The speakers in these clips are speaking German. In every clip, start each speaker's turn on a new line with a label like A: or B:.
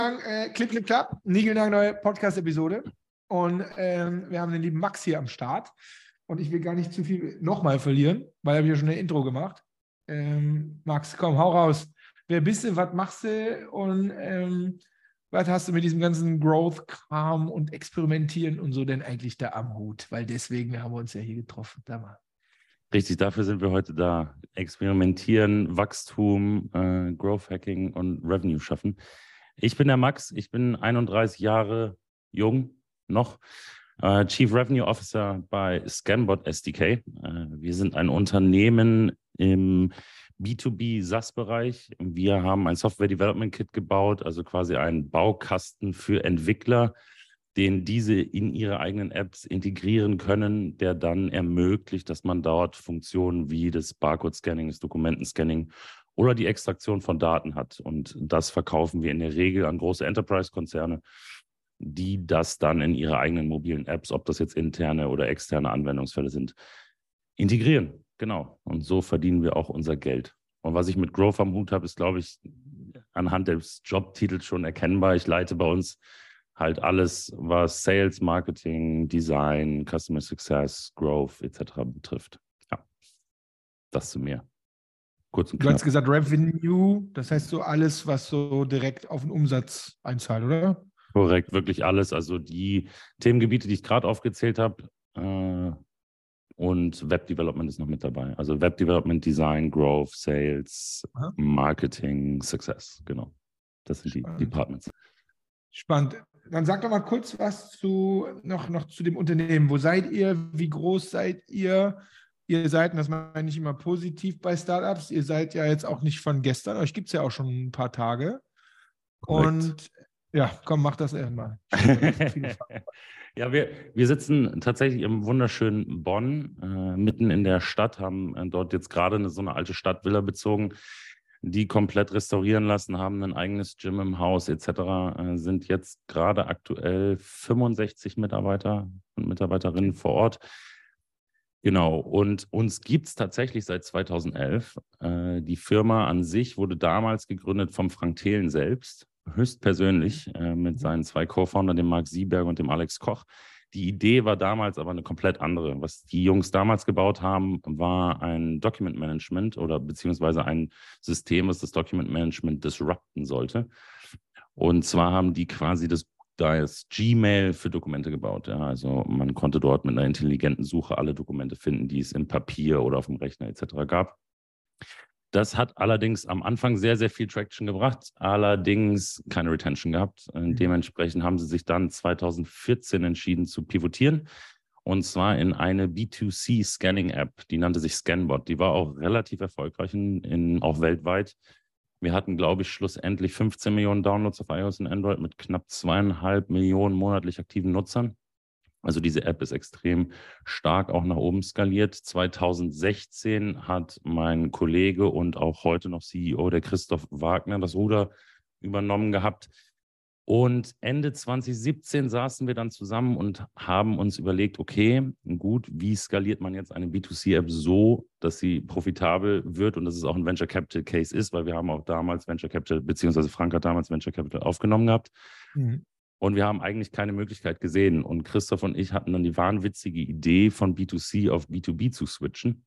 A: Clip, Clip, Klapp, niegelnagelneue Podcast-Episode. Und wir haben den lieben Max hier am Start. Und ich will gar nicht zu viel nochmal verlieren, weil habe ich ja schon ein Intro gemacht. Max, komm, hau raus. Wer bist du, was machst du und was hast du mit diesem ganzen Growth-Kram und Experimentieren und so denn eigentlich da am Hut? Weil deswegen haben wir uns ja hier getroffen. Da mal.
B: Richtig, dafür sind wir heute da. Experimentieren, Wachstum, Growth Hacking und Revenue schaffen. Ich bin der Max, ich bin 31 Jahre jung noch, Chief Revenue Officer bei Scanbot SDK. Wir sind ein Unternehmen im B2B SaaS-Bereich. Wir haben ein Software Development Kit gebaut, also quasi einen Baukasten für Entwickler, den diese in ihre eigenen Apps integrieren können, der dann ermöglicht, dass man dort Funktionen wie das Barcode-Scanning, das Dokumenten-Scanning oder die Extraktion von Daten hat. Und das verkaufen wir in der Regel an große Enterprise-Konzerne, die das dann in ihre eigenen mobilen Apps, ob das jetzt interne oder externe Anwendungsfälle sind, integrieren. Genau. Und so verdienen wir auch unser Geld. Und was ich mit Growth am Hut habe, ist, glaube ich, anhand des Jobtitels schon erkennbar. Ich leite bei uns halt alles, was Sales, Marketing, Design, Customer Success, Growth etc. betrifft. Ja, das zu mir. Kurz und knapp.
A: Du hast gesagt Revenue, das heißt so alles, was so direkt auf den Umsatz einzahlt, oder?
B: Korrekt, wirklich alles. Also die Themengebiete, die ich gerade aufgezählt habe, und Web Development ist noch mit dabei. Also Web Development, Design, Growth, Sales, Marketing, Success. Genau. Das sind die Departments.
A: Spannend. Dann sag doch mal kurz was noch zu dem Unternehmen. Wo seid ihr? Wie groß seid ihr? Ihr seid, und das meine ich immer positiv bei Startups, ihr seid ja jetzt auch nicht von gestern, euch gibt es ja auch schon ein paar Tage.
B: Korrekt.
A: Und ja, komm, mach das erstmal.
B: Ja, wir sitzen tatsächlich im wunderschönen Bonn, mitten in der Stadt, haben dort jetzt gerade so eine alte Stadtvilla bezogen, die komplett restaurieren lassen, haben ein eigenes Gym im Haus etc., sind jetzt gerade aktuell 65 Mitarbeiter und Mitarbeiterinnen vor Ort. Genau, und uns gibt es tatsächlich seit 2011. Die Firma an sich wurde damals gegründet vom Frank Thelen selbst, höchstpersönlich, mit seinen zwei Co-Foundern, dem Marc Sieberg und dem Alex Koch. Die Idee war damals aber eine komplett andere. Was die Jungs damals gebaut haben, war ein Document Management oder beziehungsweise ein System, was das Document Management disrupten sollte. Und zwar haben die quasi das Gmail für Dokumente gebaut. Ja. Also man konnte dort mit einer intelligenten Suche alle Dokumente finden, die es im Papier oder auf dem Rechner etc. gab. Das hat allerdings am Anfang sehr, sehr viel Traction gebracht, allerdings keine Retention gehabt. Dementsprechend haben sie sich dann 2014 entschieden zu pivotieren, und zwar in eine B2C-Scanning-App, die nannte sich Scanbot. Die war auch relativ erfolgreich, auch weltweit. Wir hatten, glaube ich, schlussendlich 15 Millionen Downloads auf iOS und Android mit knapp 2,5 Millionen monatlich aktiven Nutzern. Also diese App ist extrem stark auch nach oben skaliert. 2016 hat mein Kollege und auch heute noch CEO, der Christoph Wagner, das Ruder übernommen gehabt. Und Ende 2017 saßen wir dann zusammen und haben uns überlegt, okay, gut, wie skaliert man jetzt eine B2C-App so, dass sie profitabel wird und dass es auch ein Venture Capital Case ist, weil wir haben auch damals Venture Capital, beziehungsweise Frank hat damals Venture Capital aufgenommen gehabt. Und wir haben eigentlich keine Möglichkeit gesehen. Und Christoph und ich hatten dann die wahnwitzige Idee, von B2C auf B2B zu switchen.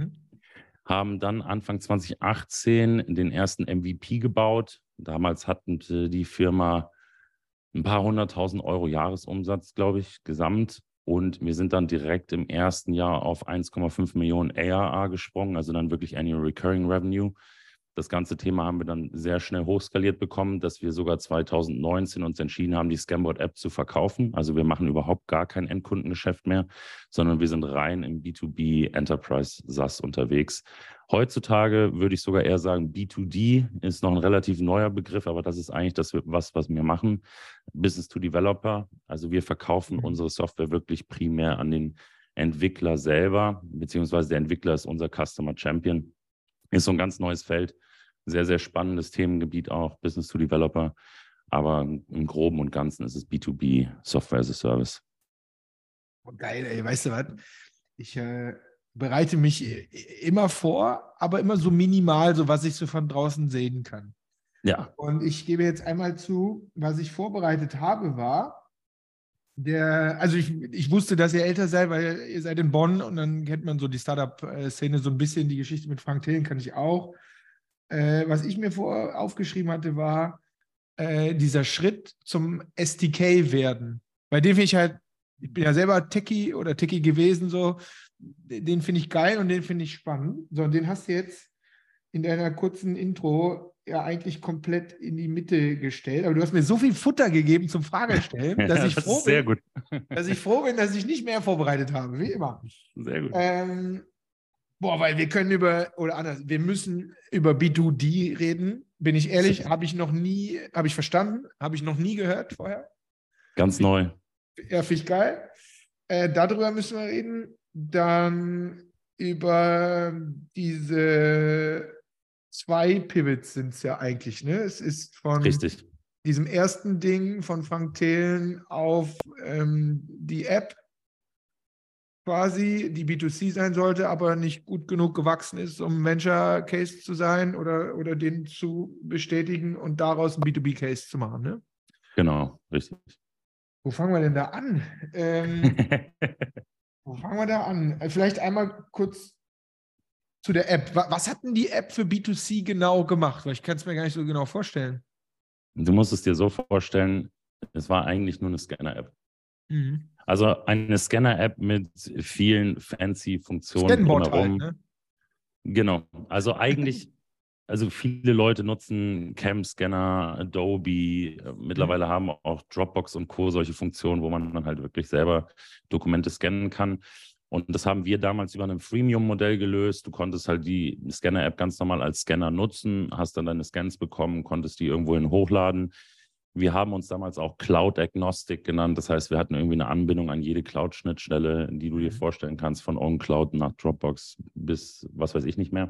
B: Haben dann Anfang 2018 den ersten MVP gebaut. Damals hatten die Firma ein paar 100.000 Euro Jahresumsatz, glaube ich, gesamt. Und wir sind dann direkt im ersten Jahr auf 1,5 Millionen ARR gesprungen, also dann wirklich Annual Recurring Revenue. Das ganze Thema haben wir dann sehr schnell hochskaliert bekommen, dass wir sogar 2019 uns entschieden haben, die Scanbot-App zu verkaufen. Also wir machen überhaupt gar kein Endkundengeschäft mehr, sondern wir sind rein im B2B Enterprise SaaS unterwegs. Heutzutage würde ich sogar eher sagen, B2D ist noch ein relativ neuer Begriff, aber das ist eigentlich das, was wir machen. Business to Developer. Also wir verkaufen unsere Software wirklich primär an den Entwickler selber, beziehungsweise der Entwickler ist unser Customer Champion. Ist so ein ganz neues Feld. Sehr, sehr spannendes Themengebiet auch, Business to Developer. Aber im Groben und Ganzen ist es B2B, Software as a Service.
A: Geil, ey, weißt du was? Ich bereite mich immer vor, aber immer so minimal, so was ich so von draußen sehen kann.
B: Ja.
A: Und ich gebe jetzt einmal zu, was ich vorbereitet habe, war, also ich wusste, dass ihr älter seid, weil ihr seid in Bonn und dann kennt man so die Startup-Szene so ein bisschen, die Geschichte mit Frank Thelen kann ich auch. Was ich mir aufgeschrieben hatte, war dieser Schritt zum SDK werden. Bei dem finde ich halt, ich bin ja selber Techie oder Techie gewesen, so, den finde ich geil und den finde ich spannend. So, und den hast du jetzt in deiner kurzen Intro ja eigentlich komplett in die Mitte gestellt. Aber du hast mir so viel Futter gegeben zum Fragestellen, dass ich
B: Das
A: froh
B: ist sehr
A: bin,
B: gut.
A: dass ich nicht mehr vorbereitet habe, wie immer.
B: Sehr gut.
A: Weil wir können wir müssen über B2D reden. Bin ich ehrlich, habe ich verstanden, habe ich noch nie gehört vorher.
B: Ganz neu.
A: Ja, finde ich geil. Darüber müssen wir reden. Dann über diese 2 Pivots sind es ja eigentlich, ne? Es ist von
B: Richtig.
A: diesem ersten Ding von Frank Thelen auf die App quasi, die B2C sein sollte, aber nicht gut genug gewachsen ist, um Venture Case zu sein oder den zu bestätigen und daraus einen B2B Case zu machen, ne?
B: Genau, richtig.
A: Wo fangen wir denn da an? Wo fangen wir da an? Vielleicht einmal kurz zu der App. Was hat denn die App für B2C genau gemacht? Weil ich kann es mir gar nicht so genau vorstellen.
B: Du musst es dir so vorstellen, es war eigentlich nur eine Scanner-App.
A: Mhm.
B: Also eine Scanner-App mit vielen fancy Funktionen
A: Scanbot
B: drumherum.
A: halt, ne?
B: Genau. Also eigentlich, also viele Leute nutzen Cam-Scanner, Adobe. Mittlerweile haben auch Dropbox und Co. solche Funktionen, wo man dann halt wirklich selber Dokumente scannen kann. Und das haben wir damals über ein Freemium-Modell gelöst. Du konntest halt die Scanner-App ganz normal als Scanner nutzen, hast dann deine Scans bekommen, konntest die irgendwohin hochladen. Wir haben uns damals auch Cloud-Agnostic genannt. Das heißt, wir hatten irgendwie eine Anbindung an jede Cloud-Schnittstelle, die du dir vorstellen kannst, von OwnCloud nach Dropbox bis was weiß ich nicht mehr.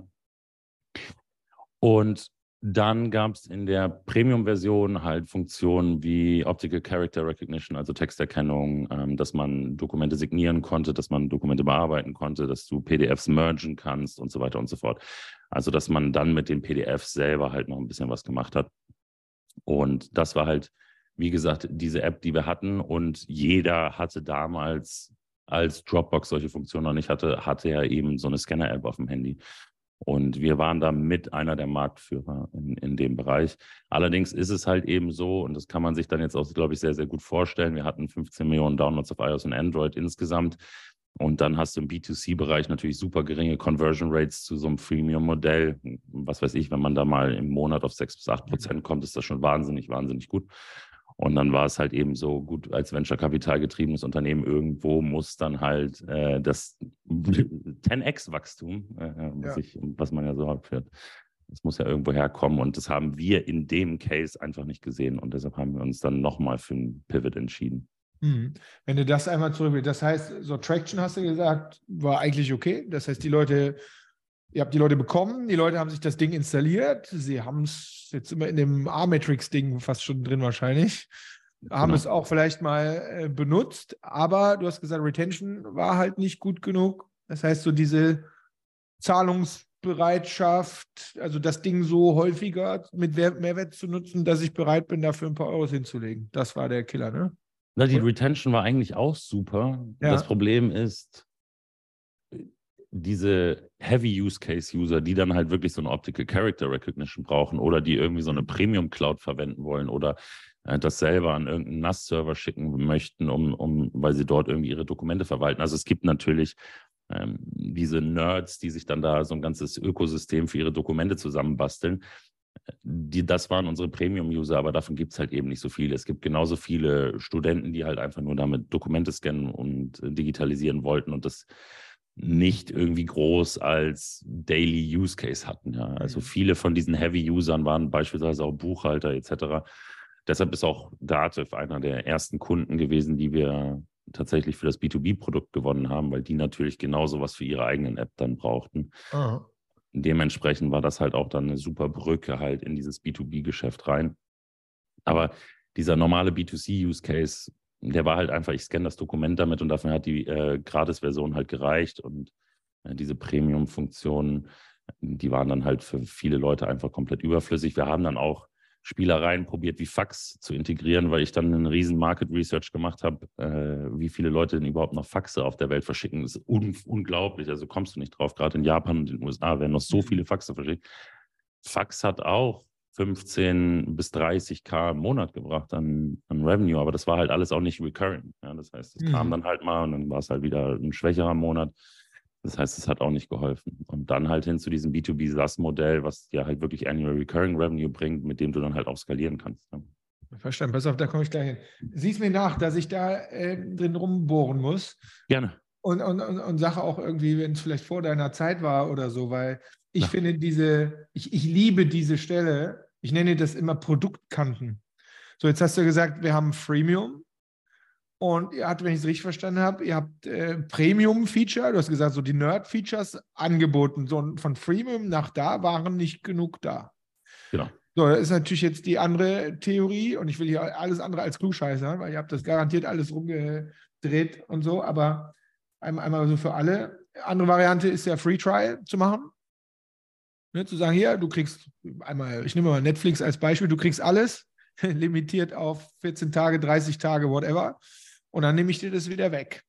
B: Und dann gab es in der Premium-Version halt Funktionen wie Optical Character Recognition, also Texterkennung, dass man Dokumente signieren konnte, dass man Dokumente bearbeiten konnte, dass du PDFs mergen kannst und so weiter und so fort. Also, dass man dann mit den PDFs selber halt noch ein bisschen was gemacht hat. Und das war halt, wie gesagt, diese App, die wir hatten. Und jeder hatte damals, als Dropbox solche Funktionen noch nicht hatte ja eben so eine Scanner-App auf dem Handy. Und wir waren da mit einer der Marktführer in dem Bereich. Allerdings ist es halt eben so, und das kann man sich dann jetzt auch, glaube ich, sehr, sehr gut vorstellen. Wir hatten 15 Millionen Downloads auf iOS und Android insgesamt. Und dann hast du im B2C-Bereich natürlich super geringe Conversion Rates zu so einem Freemium-Modell. Was weiß ich, wenn man da mal im Monat auf 6-8% kommt, ist das schon wahnsinnig, wahnsinnig gut. Und dann war es halt eben so, gut, als Venture-Kapital getriebenes Unternehmen irgendwo muss dann halt das 10x-Wachstum, was man ja so abführt, das muss ja irgendwo herkommen. Und das haben wir in dem Case einfach nicht gesehen. Und deshalb haben wir uns dann nochmal für einen Pivot entschieden.
A: Wenn du das einmal zurück, das heißt, so Traction hast du gesagt, war eigentlich okay. Das heißt, ihr habt die Leute bekommen, die Leute haben sich das Ding installiert, sie haben es jetzt immer in dem A-Matrix-Ding fast schon drin wahrscheinlich, haben es auch vielleicht mal benutzt, aber du hast gesagt, Retention war halt nicht gut genug. Das heißt, so diese Zahlungsbereitschaft, also das Ding so häufiger mit Mehrwert zu nutzen, dass ich bereit bin, dafür ein paar Euros hinzulegen. Das war der Killer, ne?
B: Na, die Retention war eigentlich auch super.
A: Ja.
B: Das Problem ist, diese Heavy-Use-Case-User, die dann halt wirklich so eine Optical Character Recognition brauchen oder die irgendwie so eine Premium-Cloud verwenden wollen oder das selber an irgendeinen NAS-Server schicken möchten, weil sie dort irgendwie ihre Dokumente verwalten. Also es gibt natürlich diese Nerds, die sich dann da so ein ganzes Ökosystem für ihre Dokumente zusammenbasteln. Das waren unsere Premium-User, aber davon gibt es halt eben nicht so viele. Es gibt genauso viele Studenten, die halt einfach nur damit Dokumente scannen und digitalisieren wollten und das nicht irgendwie groß als Daily Use Case hatten. Ja. Also viele von diesen Heavy-Usern waren beispielsweise auch Buchhalter etc. Deshalb ist auch Dativ einer der ersten Kunden gewesen, die wir tatsächlich für das B2B-Produkt gewonnen haben, weil die natürlich genauso was für ihre eigenen App dann brauchten.
A: Aha.
B: Dementsprechend war das halt auch dann eine super Brücke halt in dieses B2B-Geschäft rein. Aber dieser normale B2C-Use-Case, der war halt einfach, ich scanne das Dokument damit und dafür hat die Gratis-Version halt gereicht und diese Premium-Funktionen, die waren dann halt für viele Leute einfach komplett überflüssig. Wir haben dann auch Spielereien probiert, wie Fax zu integrieren, weil ich dann einen riesen Market Research gemacht habe, wie viele Leute denn überhaupt noch Faxe auf der Welt verschicken. Das ist unglaublich, also kommst du nicht drauf. Gerade in Japan und in den USA werden noch so viele Faxe verschickt. Fax hat auch 15 bis 30K im Monat gebracht an Revenue, aber das war halt alles auch nicht recurring. Ja, das heißt, es kam dann halt mal und dann war es halt wieder ein schwächerer Monat. Das heißt, es hat auch nicht geholfen. Und dann halt hin zu diesem B2B-SaaS-Modell, was dir halt wirklich Annual Recurring Revenue bringt, mit dem du dann halt auch skalieren kannst. Ja.
A: Verstanden, pass auf, da komme ich gleich hin. Siehst mir nach, dass ich da drin rumbohren muss.
B: Gerne.
A: Und sage auch irgendwie, wenn es vielleicht vor deiner Zeit war oder so, weil ich finde ich liebe diese Stelle, ich nenne das immer Produktkanten. So, jetzt hast du gesagt, wir haben Freemium und ihr habt, wenn ich es richtig verstanden habe, ihr habt Premium-Feature, du hast gesagt, so die Nerd-Features angeboten. So von Freemium nach da waren nicht genug da.
B: Genau.
A: So, das ist natürlich jetzt die andere Theorie und ich will hier alles andere als Klugscheißer, weil ihr habt das garantiert alles rumgedreht und so, aber einmal so für alle. Andere Variante ist ja Free Trial zu machen. Ne, zu sagen, hier, du kriegst einmal, ich nehme mal Netflix als Beispiel, du kriegst alles, limitiert auf 14 Tage, 30 Tage, whatever. Und dann nehme ich dir das wieder weg.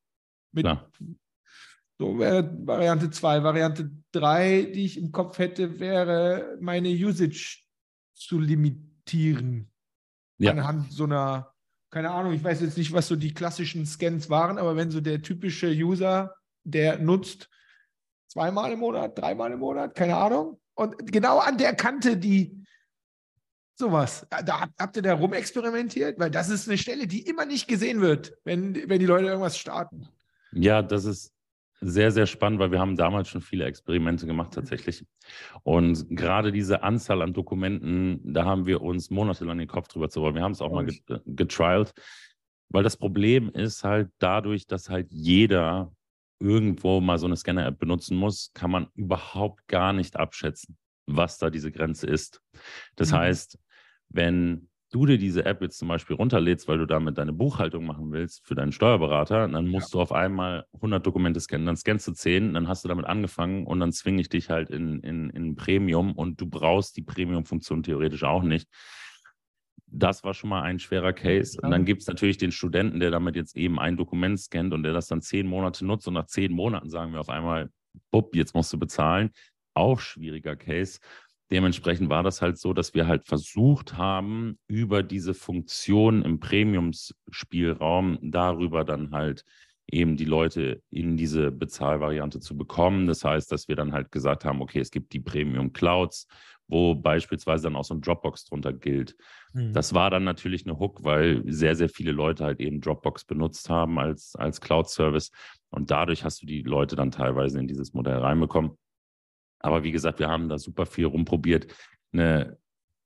A: So wäre Variante 2. Variante 3, die ich im Kopf hätte, wäre meine Usage zu limitieren. Ja. Anhand so einer, keine Ahnung, ich weiß jetzt nicht, was so die klassischen Scans waren, aber wenn so der typische User, der nutzt 2-mal im Monat, 3-mal im Monat, keine Ahnung. Und genau an der Kante, die sowas, da habt ihr da rumexperimentiert? Weil das ist eine Stelle, die immer nicht gesehen wird, wenn die Leute irgendwas starten.
B: Ja, das ist sehr, sehr spannend, weil wir haben damals schon viele Experimente gemacht tatsächlich. Und gerade diese Anzahl an Dokumenten, da haben wir uns monatelang den Kopf drüber zu rollen. Wir haben es auch mal getrialt, weil das Problem ist halt dadurch, dass halt jeder irgendwo mal so eine Scanner-App benutzen muss, kann man überhaupt gar nicht abschätzen, was da diese Grenze ist. Das heißt, wenn du dir diese App jetzt zum Beispiel runterlädst, weil du damit deine Buchhaltung machen willst für deinen Steuerberater, dann musst du auf einmal 100 Dokumente scannen, dann scannst du 10, dann hast du damit angefangen und dann zwinge ich dich halt in Premium und du brauchst die Premium-Funktion theoretisch auch nicht. Das war schon mal ein schwerer Case. Und dann gibt es natürlich den Studenten, der damit jetzt eben ein Dokument scannt und der das dann 10 Monate nutzt und nach 10 Monaten sagen wir auf einmal, bupp, jetzt musst du bezahlen. Auch schwieriger Case. Dementsprechend war das halt so, dass wir halt versucht haben, über diese Funktion im Premiums-Spielraum darüber dann halt eben die Leute in diese Bezahlvariante zu bekommen. Das heißt, dass wir dann halt gesagt haben, okay, es gibt die Premium-Clouds, wo beispielsweise dann auch so ein Dropbox drunter gilt. Das war dann natürlich eine Hook, weil sehr, sehr viele Leute halt eben Dropbox benutzt haben als Cloud-Service und dadurch hast du die Leute dann teilweise in dieses Modell reinbekommen. Aber wie gesagt, wir haben da super viel rumprobiert. Eine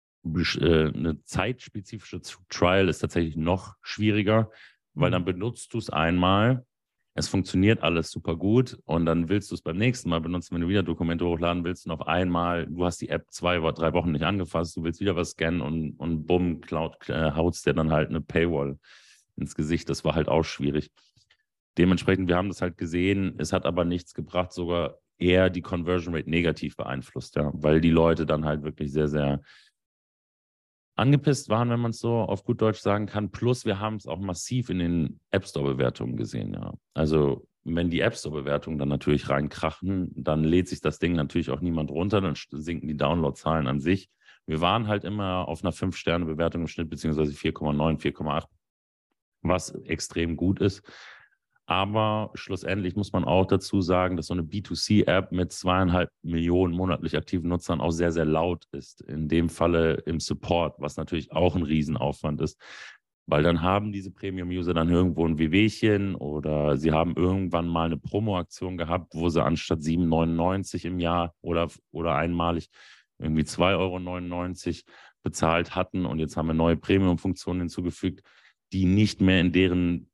B: zeitspezifische Trial ist tatsächlich noch schwieriger, weil dann benutzt du es einmal, es funktioniert alles super gut und dann willst du es beim nächsten Mal benutzen, wenn du wieder Dokumente hochladen willst und auf einmal, du hast die App 2 oder 3 Wochen nicht angefasst, du willst wieder was scannen und bumm, Cloud haut's dir dann halt eine Paywall ins Gesicht. Das war halt auch schwierig. Dementsprechend, wir haben das halt gesehen, es hat aber nichts gebracht, sogar eher die Conversion Rate negativ beeinflusst, ja, weil die Leute dann halt wirklich sehr, sehr angepisst waren, wenn man es so auf gut Deutsch sagen kann. Plus, wir haben es auch massiv in den App Store-Bewertungen gesehen, ja. Also, wenn die App Store-Bewertungen dann natürlich reinkrachen, dann lädt sich das Ding natürlich auch niemand runter, dann sinken die Download-Zahlen an sich. Wir waren halt immer auf einer 5-Sterne-Bewertung im Schnitt, beziehungsweise 4,9, 4,8, was extrem gut ist. Aber schlussendlich muss man auch dazu sagen, dass so eine B2C-App mit 2,5 Millionen monatlich aktiven Nutzern auch sehr, sehr laut ist. In dem Falle im Support, was natürlich auch ein Riesenaufwand ist. Weil dann haben diese Premium-User dann irgendwo ein Wehwehchen oder sie haben irgendwann mal eine Promo-Aktion gehabt, wo sie anstatt 7,99 im Jahr oder einmalig irgendwie 2,99 € bezahlt hatten. Und jetzt haben wir neue Premium-Funktionen hinzugefügt, die nicht mehr in deren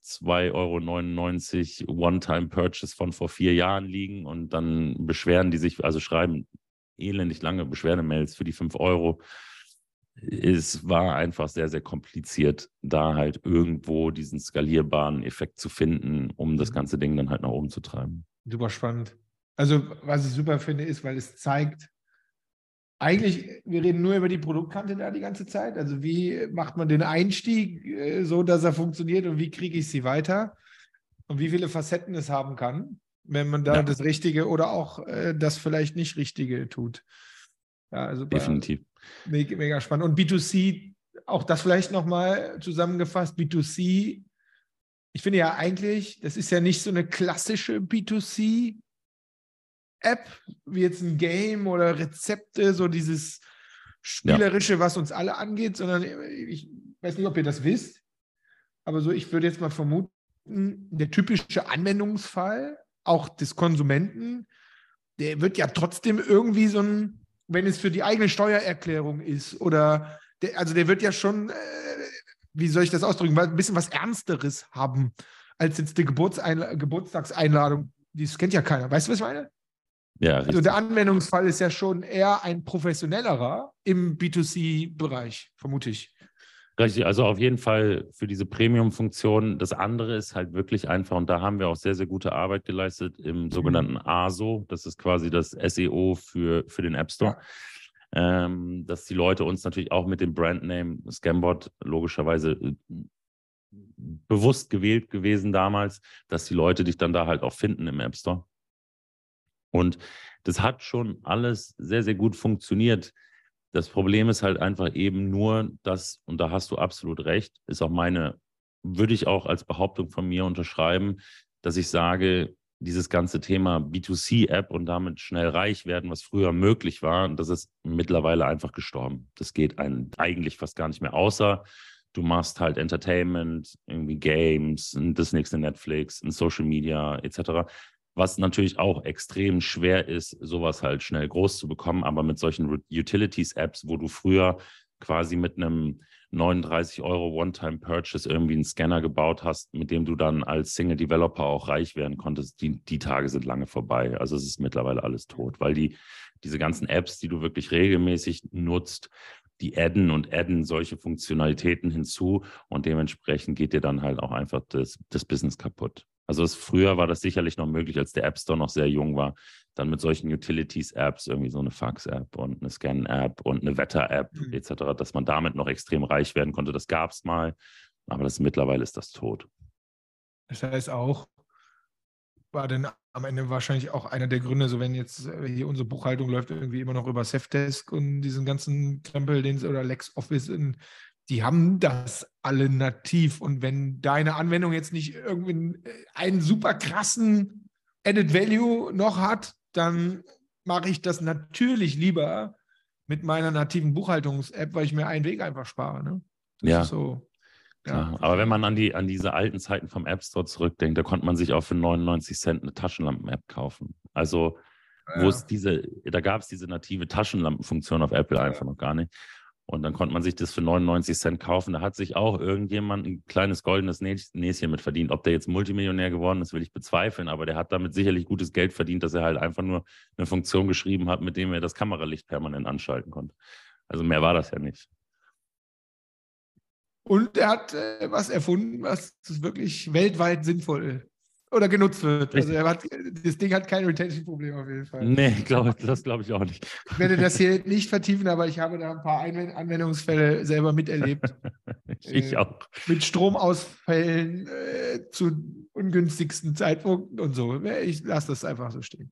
B: 2,99 € One-Time-Purchase von vor 4 Jahren liegen und dann beschweren die sich, also schreiben elendig lange Beschwerdemails für die 5 €. Es war einfach sehr, sehr kompliziert, da halt irgendwo diesen skalierbaren Effekt zu finden, um das ganze Ding dann halt nach oben zu treiben.
A: Super spannend. Also was ich super finde, ist, weil es zeigt, eigentlich, wir reden nur über die Produktkante da die ganze Zeit. Also wie macht man den Einstieg so, dass er funktioniert und wie kriege ich sie weiter und wie viele Facetten es haben kann, wenn man da
B: Ja,
A: das Richtige oder auch das vielleicht nicht Richtige tut. Ja, also
B: definitiv.
A: mega, mega spannend. Und B2C, auch das vielleicht nochmal zusammengefasst, B2C, ich finde ja eigentlich, das ist ja nicht so eine klassische B2C-App, wie jetzt ein Game oder Rezepte, so dieses Spielerische, was uns alle angeht, sondern ich weiß nicht, ob ihr das wisst, aber so, ich würde jetzt mal vermuten, der typische Anwendungsfall, auch des Konsumenten, der wird ja trotzdem irgendwie so ein, wenn es für die eigene Steuererklärung ist oder, also der wird ja schon, wie soll ich das ausdrücken, ein bisschen was Ernsteres haben als jetzt die Geburtstagseinladung. Das kennt ja keiner. Weißt du, was ich meine?
B: Ja,
A: Also der
B: richtig.
A: Anwendungsfall ist ja schon eher ein professionellerer im B2C-Bereich, vermute ich.
B: Richtig, also auf jeden Fall für diese Premium-Funktion. Das andere ist halt wirklich einfach, und da haben wir auch sehr, sehr gute Arbeit geleistet im sogenannten ASO. Das ist quasi das SEO für den App Store. Dass die Leute uns natürlich auch mit dem Brandname Scambot logischerweise bewusst gewählt gewesen damals, dass die Leute dich dann da halt auch finden im App Store. Und das hat schon alles sehr, sehr gut funktioniert. Das Problem ist halt einfach eben nur, dass, und da hast du absolut recht, ist auch würde ich auch als Behauptung von mir unterschreiben, dass ich sage, dieses ganze Thema B2C-App und damit schnell reich werden, was früher möglich war, das ist mittlerweile einfach gestorben. Das geht eigentlich fast gar nicht mehr, außer du machst halt Entertainment, irgendwie Games, das nächste Netflix, ein Social Media etc., was natürlich auch extrem schwer ist, sowas halt schnell groß zu bekommen, aber mit solchen Utilities-Apps, wo du früher quasi mit einem 39 € One-Time-Purchase irgendwie einen Scanner gebaut hast, mit dem du dann als Single-Developer auch reich werden konntest, die Tage sind lange vorbei. Also es ist mittlerweile alles tot, weil diese ganzen Apps, die du wirklich regelmäßig nutzt, die adden solche Funktionalitäten hinzu und dementsprechend geht dir dann halt auch einfach das Business kaputt. Also früher war das sicherlich noch möglich, als der App Store noch sehr jung war, dann mit solchen Utilities-Apps, irgendwie so eine Fax-App und eine Scan-App und eine Wetter-App etc., dass man damit noch extrem reich werden konnte. Das gab es mal, aber mittlerweile ist das tot.
A: Das heißt auch, war dann am Ende wahrscheinlich auch einer der Gründe, so wenn jetzt hier unsere Buchhaltung läuft irgendwie immer noch über Safdesk und diesen ganzen Krempel, oder LexOffice, die haben das alle nativ. Und wenn deine Anwendung jetzt nicht irgendwie einen super krassen Added Value noch hat, dann mache ich das natürlich lieber mit meiner nativen Buchhaltungs-App, weil ich mir einen Weg einfach spare. Ne? Das
B: Ja.
A: ist so.
B: Klar. Aber wenn man an diese alten Zeiten vom App Store zurückdenkt, da konnte man sich auch für 99 Cent eine Taschenlampen-App kaufen. Also da gab es diese native Taschenlampenfunktion auf Apple einfach noch gar nicht. Und dann konnte man sich das für 99 Cent kaufen. Da hat sich auch irgendjemand ein kleines goldenes Näschen mit verdient. Ob der jetzt Multimillionär geworden ist, will ich bezweifeln. Aber der hat damit sicherlich gutes Geld verdient, dass er halt einfach nur eine Funktion geschrieben hat, mit dem er das Kameralicht permanent anschalten konnte. Also mehr war das ja nicht.
A: Und er hat was erfunden, was wirklich weltweit sinnvoll oder genutzt wird. Also das Ding hat kein Retention-Problem auf jeden Fall.
B: Nee, das glaube ich auch nicht.
A: Ich werde das hier nicht vertiefen, aber ich habe da ein paar Anwendungsfälle selber miterlebt.
B: Ich auch.
A: Mit Stromausfällen zu ungünstigsten Zeitpunkten und so. Ich lasse das einfach so stehen.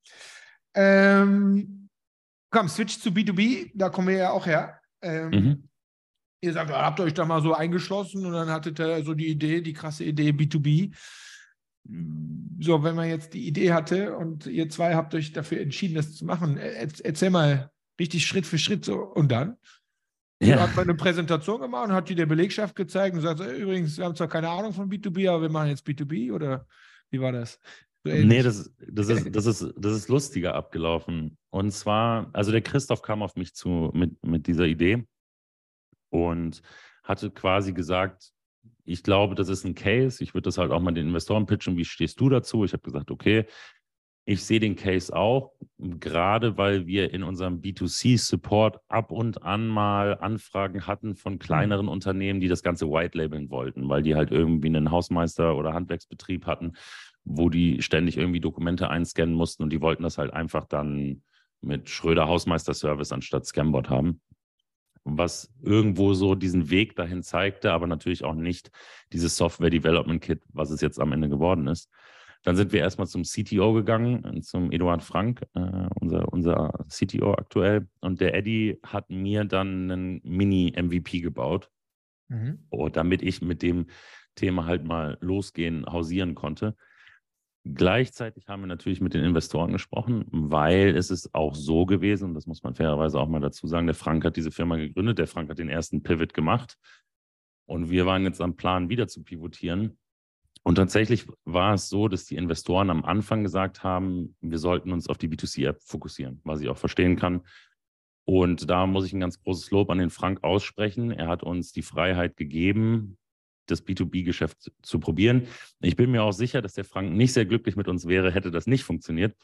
A: Komm, switch zu B2B, da kommen wir ja auch her. Ihr sagt, habt ihr euch da mal so eingeschlossen und dann hattet ihr so die krasse Idee B2B. So, wenn man jetzt die Idee hatte und ihr zwei habt euch dafür entschieden, das zu machen, erzähl mal richtig Schritt für Schritt so und dann. Ja. Hat man eine Präsentation gemacht und hat die der Belegschaft gezeigt und sagt, übrigens, wir haben zwar keine Ahnung von B2B, aber wir machen jetzt B2B oder wie war das? So
B: nee, das ist lustiger abgelaufen. Und zwar, also der Christoph kam auf mich zu mit dieser Idee und hatte quasi gesagt, ich glaube, das ist ein Case. Ich würde das halt auch mal den Investoren pitchen. Wie stehst du dazu? Ich habe gesagt, okay, ich sehe den Case auch, gerade weil wir in unserem B2C-Support ab und an mal Anfragen hatten von kleineren Unternehmen, die das Ganze white-labeln wollten, weil die halt irgendwie einen Hausmeister- oder Handwerksbetrieb hatten, wo die ständig irgendwie Dokumente einscannen mussten und die wollten das halt einfach dann mit Schröder Hausmeister-Service anstatt Scambot haben, was irgendwo so diesen Weg dahin zeigte, aber natürlich auch nicht dieses Software-Development-Kit, was es jetzt am Ende geworden ist. Dann sind wir erstmal zum CTO gegangen, zum Eduard Frank, unser CTO aktuell. Und der Eddie hat mir dann einen Mini-MVP gebaut, damit ich mit dem Thema halt mal losgehen, hausieren konnte. Gleichzeitig haben wir natürlich mit den Investoren gesprochen, weil es ist auch so gewesen, und das muss man fairerweise auch mal dazu sagen, der Frank hat diese Firma gegründet, der Frank hat den ersten Pivot gemacht und wir waren jetzt am Plan, wieder zu pivotieren. Und tatsächlich war es so, dass die Investoren am Anfang gesagt haben, wir sollten uns auf die B2C-App fokussieren, was ich auch verstehen kann. Und da muss ich ein ganz großes Lob an den Frank aussprechen. Er hat uns die Freiheit gegeben, das B2B-Geschäft zu probieren. Ich bin mir auch sicher, dass der Frank nicht sehr glücklich mit uns wäre, hätte das nicht funktioniert.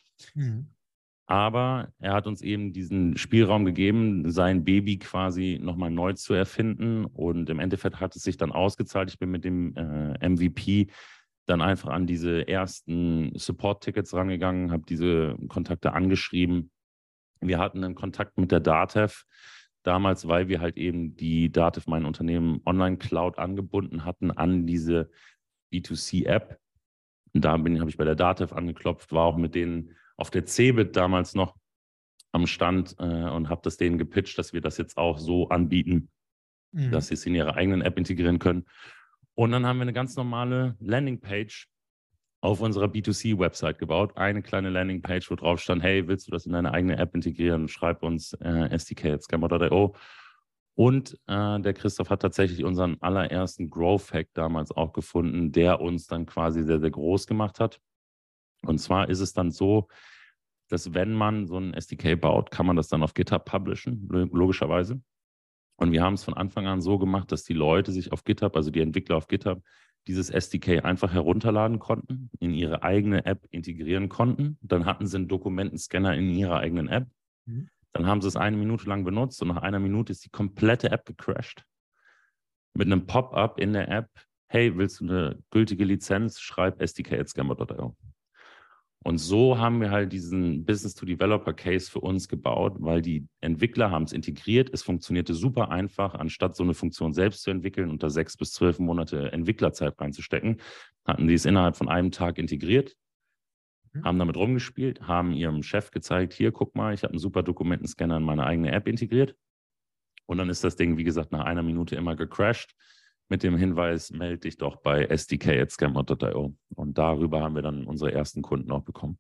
B: Aber er hat uns eben diesen Spielraum gegeben, sein Baby quasi nochmal neu zu erfinden. Und im Endeffekt hat es sich dann ausgezahlt. Ich bin mit dem MVP dann einfach an diese ersten Support-Tickets rangegangen, habe diese Kontakte angeschrieben. Wir hatten einen Kontakt mit der DATEV damals, weil wir halt eben die DATEV, mein Unternehmen, Online-Cloud angebunden hatten an diese B2C-App. Und da habe ich bei der DATEV angeklopft, war auch mit denen auf der CeBIT damals noch am Stand und habe das denen gepitcht, dass wir das jetzt auch so anbieten, dass sie es in ihre eigenen App integrieren können. Und dann haben wir eine ganz normale Landingpage auf unserer B2C-Website gebaut. Eine kleine Landingpage, wo drauf stand, hey, willst du das in deine eigene App integrieren? Schreib uns sdk@scambot.io. Und der Christoph hat tatsächlich unseren allerersten Growth-Hack damals auch gefunden, der uns dann quasi sehr, sehr groß gemacht hat. Und zwar ist es dann so, dass wenn man so ein SDK baut, kann man das dann auf GitHub publishen, logischerweise. Und wir haben es von Anfang an so gemacht, dass die Leute sich auf GitHub, also die Entwickler auf GitHub, dieses SDK einfach herunterladen konnten, in ihre eigene App integrieren konnten. Dann hatten sie einen Dokumentenscanner in ihrer eigenen App. Dann haben sie es 1 Minute lang benutzt und nach 1 Minute ist die komplette App gecrashed. Mit einem Pop-up in der App, hey, willst du eine gültige Lizenz? Schreib sdk@scambot.io. Und so haben wir halt diesen Business-to-Developer-Case für uns gebaut, weil die Entwickler haben es integriert. Es funktionierte super einfach. Anstatt so eine Funktion selbst zu entwickeln und da 6 bis 12 Monate Entwicklerzeit reinzustecken, hatten die es innerhalb von einem Tag integriert, haben damit rumgespielt, haben ihrem Chef gezeigt, hier, guck mal, ich habe einen super Dokumentenscanner in meine eigene App integriert. Und dann ist das Ding, wie gesagt, nach 1 Minute immer gecrashed. Mit dem Hinweis, melde dich doch bei sdk@scambot.io. Und darüber haben wir dann unsere ersten Kunden auch bekommen.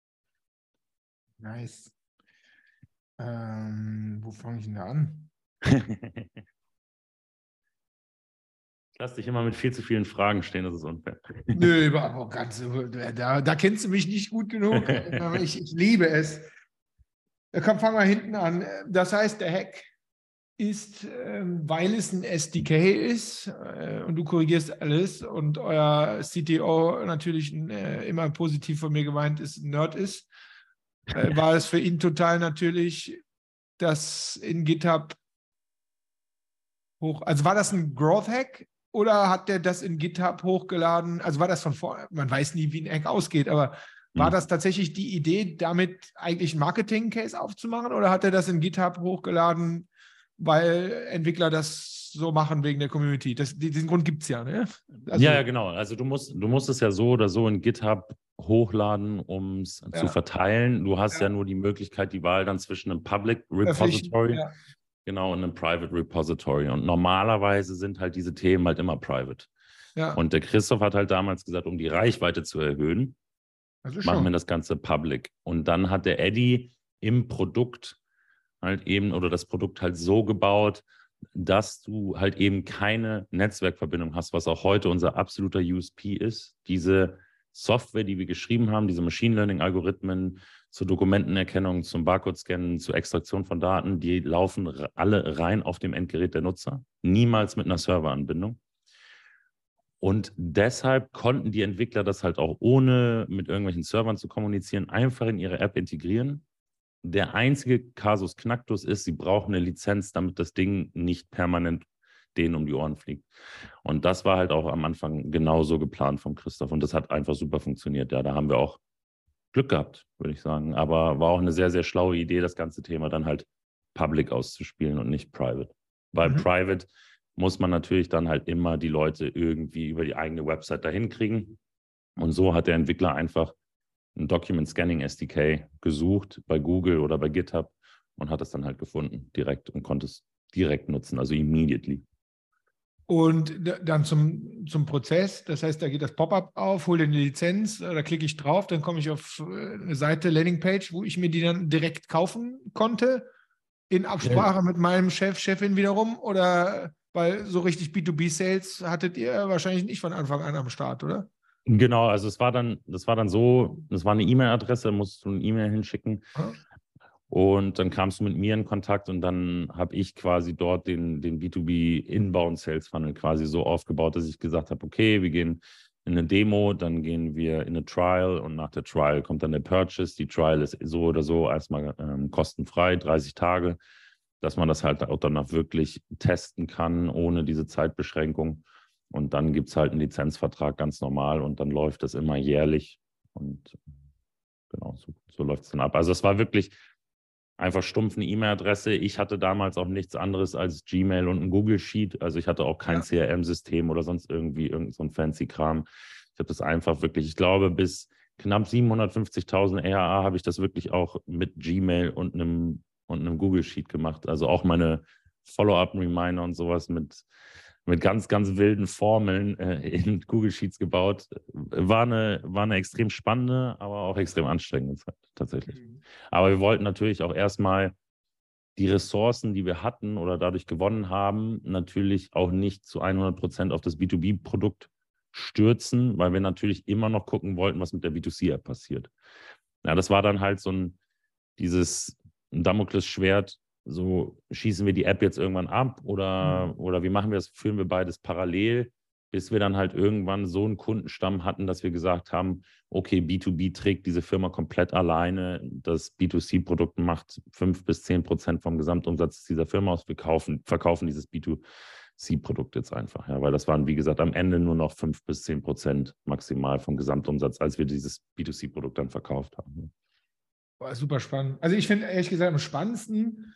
A: Nice. Wo fange ich denn da an?
B: Lass dich immer mit viel zu vielen Fragen stehen, das ist unfair.
A: Nö, aber da kennst du mich nicht gut genug. Ich liebe es. Komm, fangen wir hinten an. Das heißt, der Hack ist, weil es ein SDK ist und du korrigierst alles und euer CTO natürlich immer positiv von mir gemeint ist, ein Nerd ist, war es für ihn total natürlich, das in GitHub also war das ein Growth Hack oder hat der das in GitHub hochgeladen? Also war das von vorne, man weiß nie, wie ein Hack ausgeht, aber war das tatsächlich die Idee, damit eigentlich einen Marketing-Case aufzumachen oder hat er das in GitHub hochgeladen, weil Entwickler das so machen wegen der Community? Diesen Grund gibt es ja, ne? Also,
B: ja, genau. Also du musst es ja so oder so in GitHub hochladen, um es zu verteilen. Du hast ja nur die Möglichkeit, die Wahl dann zwischen einem Public Repository genau und einem Private Repository. Und normalerweise sind halt diese Themen halt immer private.
A: Ja.
B: Und der Christoph hat halt damals gesagt, um die Reichweite zu erhöhen, machen wir das Ganze public. Und dann hat der Eddie im Produkt halt eben oder das Produkt halt so gebaut, dass du halt eben keine Netzwerkverbindung hast, was auch heute unser absoluter USP ist. Diese Software, die wir geschrieben haben, diese Machine Learning-Algorithmen zur Dokumentenerkennung, zum Barcode-Scannen, zur Extraktion von Daten, die laufen alle rein auf dem Endgerät der Nutzer, niemals mit einer Serveranbindung. Und deshalb konnten die Entwickler das halt auch ohne mit irgendwelchen Servern zu kommunizieren, einfach in ihre App integrieren. Der einzige Kasus Knacktus ist, sie brauchen eine Lizenz, damit das Ding nicht permanent denen um die Ohren fliegt. Und das war halt auch am Anfang genauso geplant von Christoph und das hat einfach super funktioniert. Ja, da haben wir auch Glück gehabt, würde ich sagen. Aber war auch eine sehr, sehr schlaue Idee, das ganze Thema dann halt public auszuspielen und nicht private. Weil private muss man natürlich dann halt immer die Leute irgendwie über die eigene Website dahin kriegen. Und so hat der Entwickler einfach ein Document Scanning SDK gesucht bei Google oder bei GitHub und hat es dann halt gefunden direkt und konnte es direkt nutzen, also immediately.
A: Und dann zum Prozess, das heißt, da geht das Pop-up auf, hole eine Lizenz, da klicke ich drauf, dann komme ich auf eine Seite, Landingpage, wo ich mir die dann direkt kaufen konnte, in Absprache mit meinem Chef, Chefin wiederum, oder weil so richtig B2B-Sales hattet ihr wahrscheinlich nicht von Anfang an am Start, oder?
B: Genau, also das war dann so, das war eine E-Mail-Adresse, musst du eine E-Mail hinschicken. Und dann kamst du mit mir in Kontakt und dann habe ich quasi dort den B2B Inbound Sales Funnel quasi so aufgebaut, dass ich gesagt habe, okay, wir gehen in eine Demo, dann gehen wir in eine Trial und nach der Trial kommt dann der Purchase. Die Trial ist so oder so erstmal kostenfrei, 30 Tage, dass man das halt auch danach wirklich testen kann, ohne diese Zeitbeschränkung. Und dann gibt es halt einen Lizenzvertrag ganz normal und dann läuft das immer jährlich. Und genau, so läuft es dann ab. Also es war wirklich einfach stumpf eine E-Mail-Adresse. Ich hatte damals auch nichts anderes als Gmail und ein Google Sheet. Also ich hatte auch kein CRM-System oder sonst irgendwie irgend so ein fancy Kram. Ich habe das einfach wirklich, ich glaube, bis knapp 750.000 ERA habe ich das wirklich auch mit Gmail und einem Google Sheet gemacht. Also auch meine Follow-up-Reminder und sowas mit ganz, ganz wilden Formeln in Google Sheets gebaut. War eine extrem spannende, aber auch extrem anstrengende Zeit tatsächlich. Aber wir wollten natürlich auch erstmal die Ressourcen, die wir hatten oder dadurch gewonnen haben, natürlich auch nicht zu 100% auf das B2B-Produkt stürzen, weil wir natürlich immer noch gucken wollten, was mit der B2C-App passiert. Ja, das war dann halt dieses Damoklesschwert, so schießen wir die App jetzt irgendwann ab oder wie machen wir das, führen wir beides parallel, bis wir dann halt irgendwann so einen Kundenstamm hatten, dass wir gesagt haben, okay, B2B trägt diese Firma komplett alleine, das B2C-Produkt macht 5-10% vom Gesamtumsatz dieser Firma aus, wir verkaufen dieses B2C-Produkt jetzt einfach, ja, weil das waren, wie gesagt, am Ende nur noch 5-10% maximal vom Gesamtumsatz, als wir dieses B2C-Produkt dann verkauft haben.
A: Boah, super spannend. Also ich finde ehrlich gesagt am spannendsten,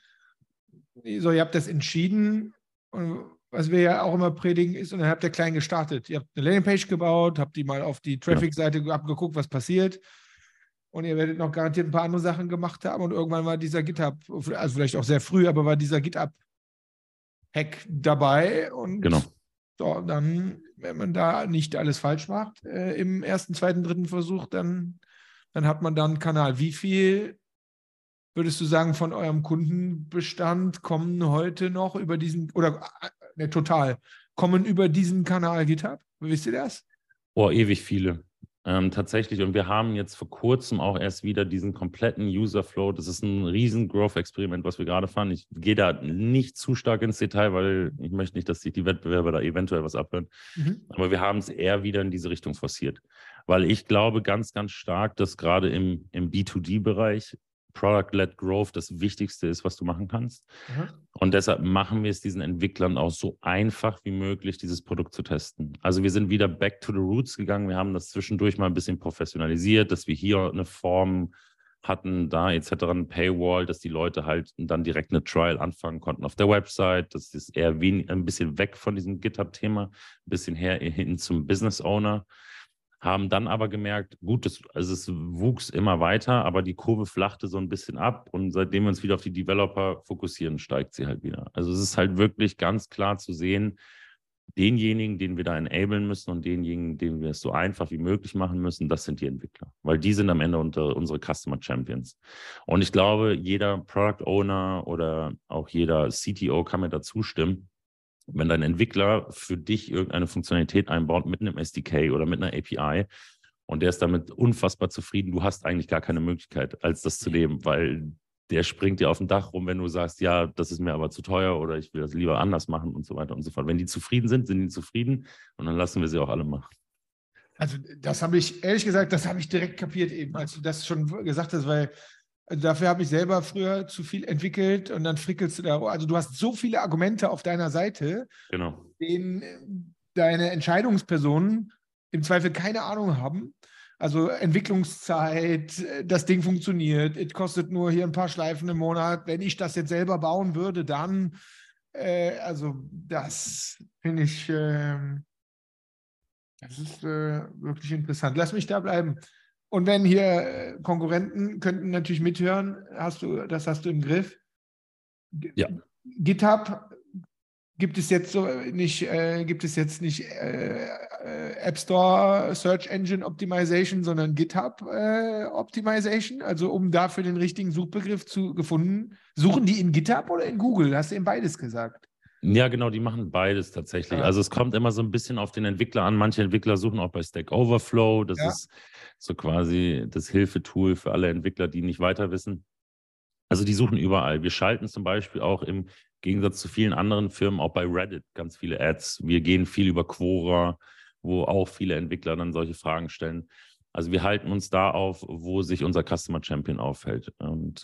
A: so ihr habt das entschieden und was wir ja auch immer predigen ist, und dann habt ihr klein gestartet. Ihr habt eine Landingpage gebaut, habt die mal auf die Traffic-Seite abgeguckt, was passiert, und ihr werdet noch garantiert ein paar andere Sachen gemacht haben und irgendwann war dieser GitHub, also vielleicht auch sehr früh, aber war dieser GitHub-Hack dabei und so, dann, wenn man da nicht alles falsch macht, im ersten, zweiten, dritten Versuch, dann hat man da einen Kanal. Wie viel würdest du sagen, von eurem Kundenbestand kommen heute noch über diesen, oder total, kommen über diesen Kanal GitHub? Wisst ihr das?
B: Oh, ewig viele. Tatsächlich. Und wir haben jetzt vor kurzem auch erst wieder diesen kompletten User-Flow. Das ist ein riesen Growth-Experiment, was wir gerade fahren. Ich gehe da nicht zu stark ins Detail, weil ich möchte nicht, dass sich die Wettbewerber da eventuell was abhören. Aber wir haben es eher wieder in diese Richtung forciert. Weil ich glaube ganz, ganz stark, dass gerade im B2D-Bereich Product-led Growth das Wichtigste ist, was du machen kannst. Und deshalb machen wir es diesen Entwicklern auch so einfach wie möglich, dieses Produkt zu testen. Also wir sind wieder back to the roots gegangen. Wir haben das zwischendurch mal ein bisschen professionalisiert, dass wir hier eine Form hatten, da etc. eine Paywall, dass die Leute halt dann direkt eine Trial anfangen konnten auf der Website. Das ist eher ein bisschen weg von diesem GitHub-Thema, ein bisschen hin zum Business Owner. Haben dann aber gemerkt, gut, es wuchs immer weiter, aber die Kurve flachte so ein bisschen ab und seitdem wir uns wieder auf die Developer fokussieren, steigt sie halt wieder. Also es ist halt wirklich ganz klar zu sehen, denjenigen, den wir da enablen müssen und denjenigen, denen wir es so einfach wie möglich machen müssen, das sind die Entwickler, weil die sind am Ende unsere Customer Champions. Und ich glaube, jeder Product Owner oder auch jeder CTO kann mir da zustimmen. Wenn dein Entwickler für dich irgendeine Funktionalität einbaut mit einem SDK oder mit einer API und der ist damit unfassbar zufrieden, du hast eigentlich gar keine Möglichkeit, als das zu nehmen, weil der springt dir auf dem Dach rum, wenn du sagst, ja, das ist mir aber zu teuer oder ich will das lieber anders machen und so weiter und so fort. Wenn die zufrieden sind die zufrieden und dann lassen wir sie auch alle machen.
A: Also das habe ich, ehrlich gesagt, das habe ich direkt kapiert eben, als du das schon gesagt hast, weil dafür habe ich selber früher zu viel entwickelt und dann frickelst du da. Also du hast so viele Argumente auf deiner Seite, denen deine Entscheidungspersonen im Zweifel keine Ahnung haben. Also Entwicklungszeit, das Ding funktioniert, es kostet nur hier ein paar Schleifen im Monat. Wenn ich das jetzt selber bauen würde, dann, also das finde ich, das ist wirklich interessant. Lass mich da bleiben. Und wenn hier Konkurrenten könnten natürlich mithören, das hast du im Griff.
B: Ja.
A: GitHub gibt es jetzt nicht App Store Search Engine Optimization, sondern GitHub Optimization, also um dafür den richtigen Suchbegriff gefunden. Suchen die in GitHub oder in Google? Hast du eben beides gesagt?
B: Ja, genau, die machen beides tatsächlich.
A: Ja.
B: Also es kommt immer so ein bisschen auf den Entwickler an. Manche Entwickler suchen auch bei Stack Overflow. Das ist so quasi das Hilfetool für alle Entwickler, die nicht weiter wissen. Also die suchen überall. Wir schalten zum Beispiel auch im Gegensatz zu vielen anderen Firmen auch bei Reddit ganz viele Ads. Wir gehen viel über Quora, wo auch viele Entwickler dann solche Fragen stellen. Also wir halten uns da auf, wo sich unser Customer Champion aufhält. Und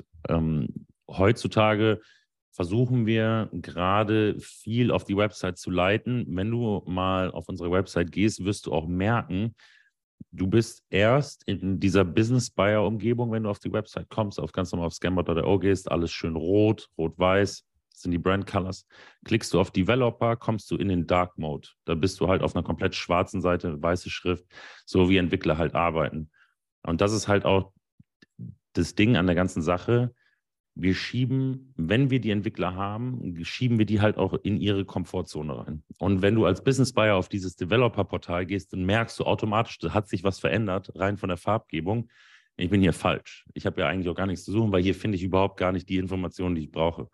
B: heutzutage versuchen wir gerade viel auf die Website zu leiten. Wenn du mal auf unsere Website gehst, wirst du auch merken, du bist erst in dieser Business-Buyer-Umgebung, wenn du auf die Website kommst, ganz normal auf Scamboard.io gehst, alles schön rot, rot-weiß, das sind die Brand-Colors. Klickst du auf Developer, kommst du in den Dark Mode. Da bist du halt auf einer komplett schwarzen Seite, weiße Schrift, so wie Entwickler halt arbeiten. Und das ist halt auch das Ding an der ganzen Sache. Wir schieben, wenn wir die Entwickler haben, schieben wir die halt auch in ihre Komfortzone rein. Und wenn du als Business Buyer auf dieses Developer-Portal gehst, dann merkst du automatisch, da hat sich was verändert, rein von der Farbgebung. Ich bin hier falsch. Ich habe ja eigentlich auch gar nichts zu suchen, weil hier finde ich überhaupt gar nicht die Informationen, die ich brauche.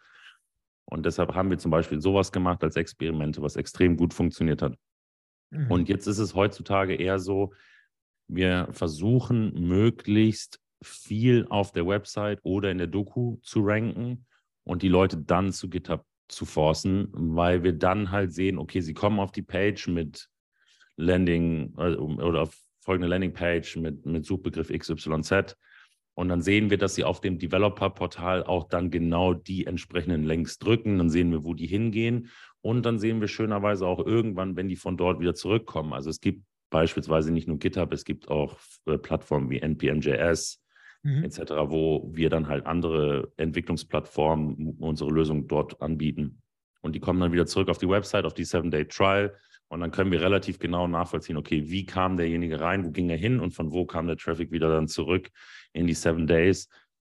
B: Und deshalb haben wir zum Beispiel sowas gemacht als Experimente, was extrem gut funktioniert hat.
A: Mhm.
B: Und jetzt ist es heutzutage eher so, wir versuchen möglichst viel auf der Website oder in der Doku zu ranken und die Leute dann zu GitHub zu forcen, weil wir dann halt sehen, okay, sie kommen auf die Page mit Landing oder auf folgende Landingpage mit Suchbegriff XYZ und dann sehen wir, dass sie auf dem Developer-Portal auch dann genau die entsprechenden Links drücken, dann sehen wir, wo die hingehen und dann sehen wir schönerweise auch irgendwann, wenn die von dort wieder zurückkommen. Also es gibt beispielsweise nicht nur GitHub, es gibt auch Plattformen wie NPM.js, etc., wo wir dann halt andere Entwicklungsplattformen unsere Lösung dort anbieten. Und die kommen dann wieder zurück auf die Website, auf die 7-Day-Trial und dann können wir relativ genau nachvollziehen, okay, wie kam derjenige rein, wo ging er hin und von wo kam der Traffic wieder dann zurück in die 7 Days.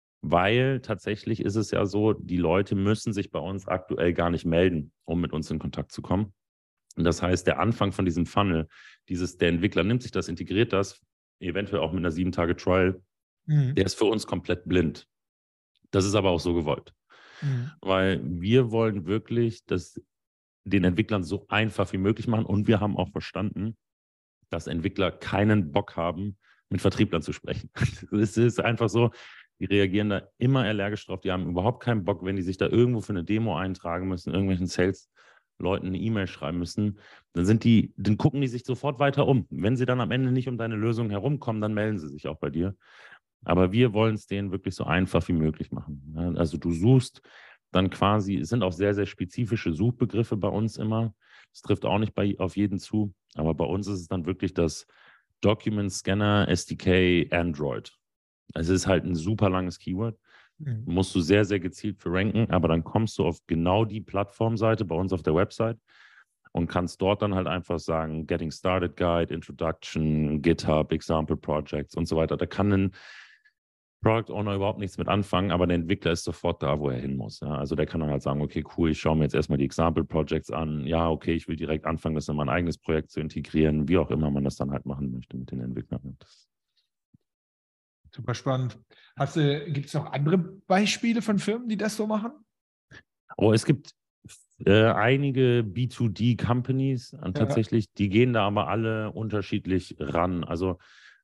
B: Weil tatsächlich ist es ja so, die Leute müssen sich bei uns aktuell gar nicht melden, um mit uns in Kontakt zu kommen. Und das heißt, der Anfang von diesem Funnel, der Entwickler nimmt sich das, integriert das, eventuell auch mit einer 7-Tage-Trial, der ist für uns komplett blind. Das ist aber auch so gewollt. Weil wir wollen wirklich das den Entwicklern so einfach wie möglich machen und wir haben auch verstanden, dass Entwickler keinen Bock haben, mit Vertrieblern zu sprechen. Es ist einfach so, die reagieren da immer allergisch drauf, die haben überhaupt keinen Bock, wenn die sich da irgendwo für eine Demo eintragen müssen, irgendwelchen Sales-Leuten eine E-Mail schreiben müssen, dann gucken die sich sofort weiter um. Wenn sie dann am Ende nicht um deine Lösung herumkommen, dann melden sie sich auch bei dir. Aber wir wollen es denen wirklich so einfach wie möglich machen. Also du suchst dann quasi, es sind auch sehr, sehr spezifische Suchbegriffe bei uns immer. Das trifft auch nicht auf jeden zu, aber bei uns ist es dann wirklich das Document Scanner SDK Android. Also es ist halt ein super langes Keyword. Musst du sehr, sehr gezielt für ranken, aber dann kommst du auf genau die Plattformseite bei uns auf der Website und kannst dort dann halt einfach sagen, Getting Started Guide, Introduction, GitHub, Example Projects und so weiter. Da kann ein Product Owner überhaupt nichts mit anfangen, aber der Entwickler ist sofort da, wo er hin muss. Ja? Also der kann dann halt sagen, okay, cool, ich schaue mir jetzt erstmal die Example Projects an. Ja, okay, ich will direkt anfangen, das in mein eigenes Projekt zu integrieren, wie auch immer man das dann halt machen möchte mit den Entwicklern.
A: Super spannend. Gibt es noch andere Beispiele von Firmen, die das so machen?
B: Oh, es gibt einige B2D-Companies tatsächlich, die gehen da aber alle unterschiedlich ran. Also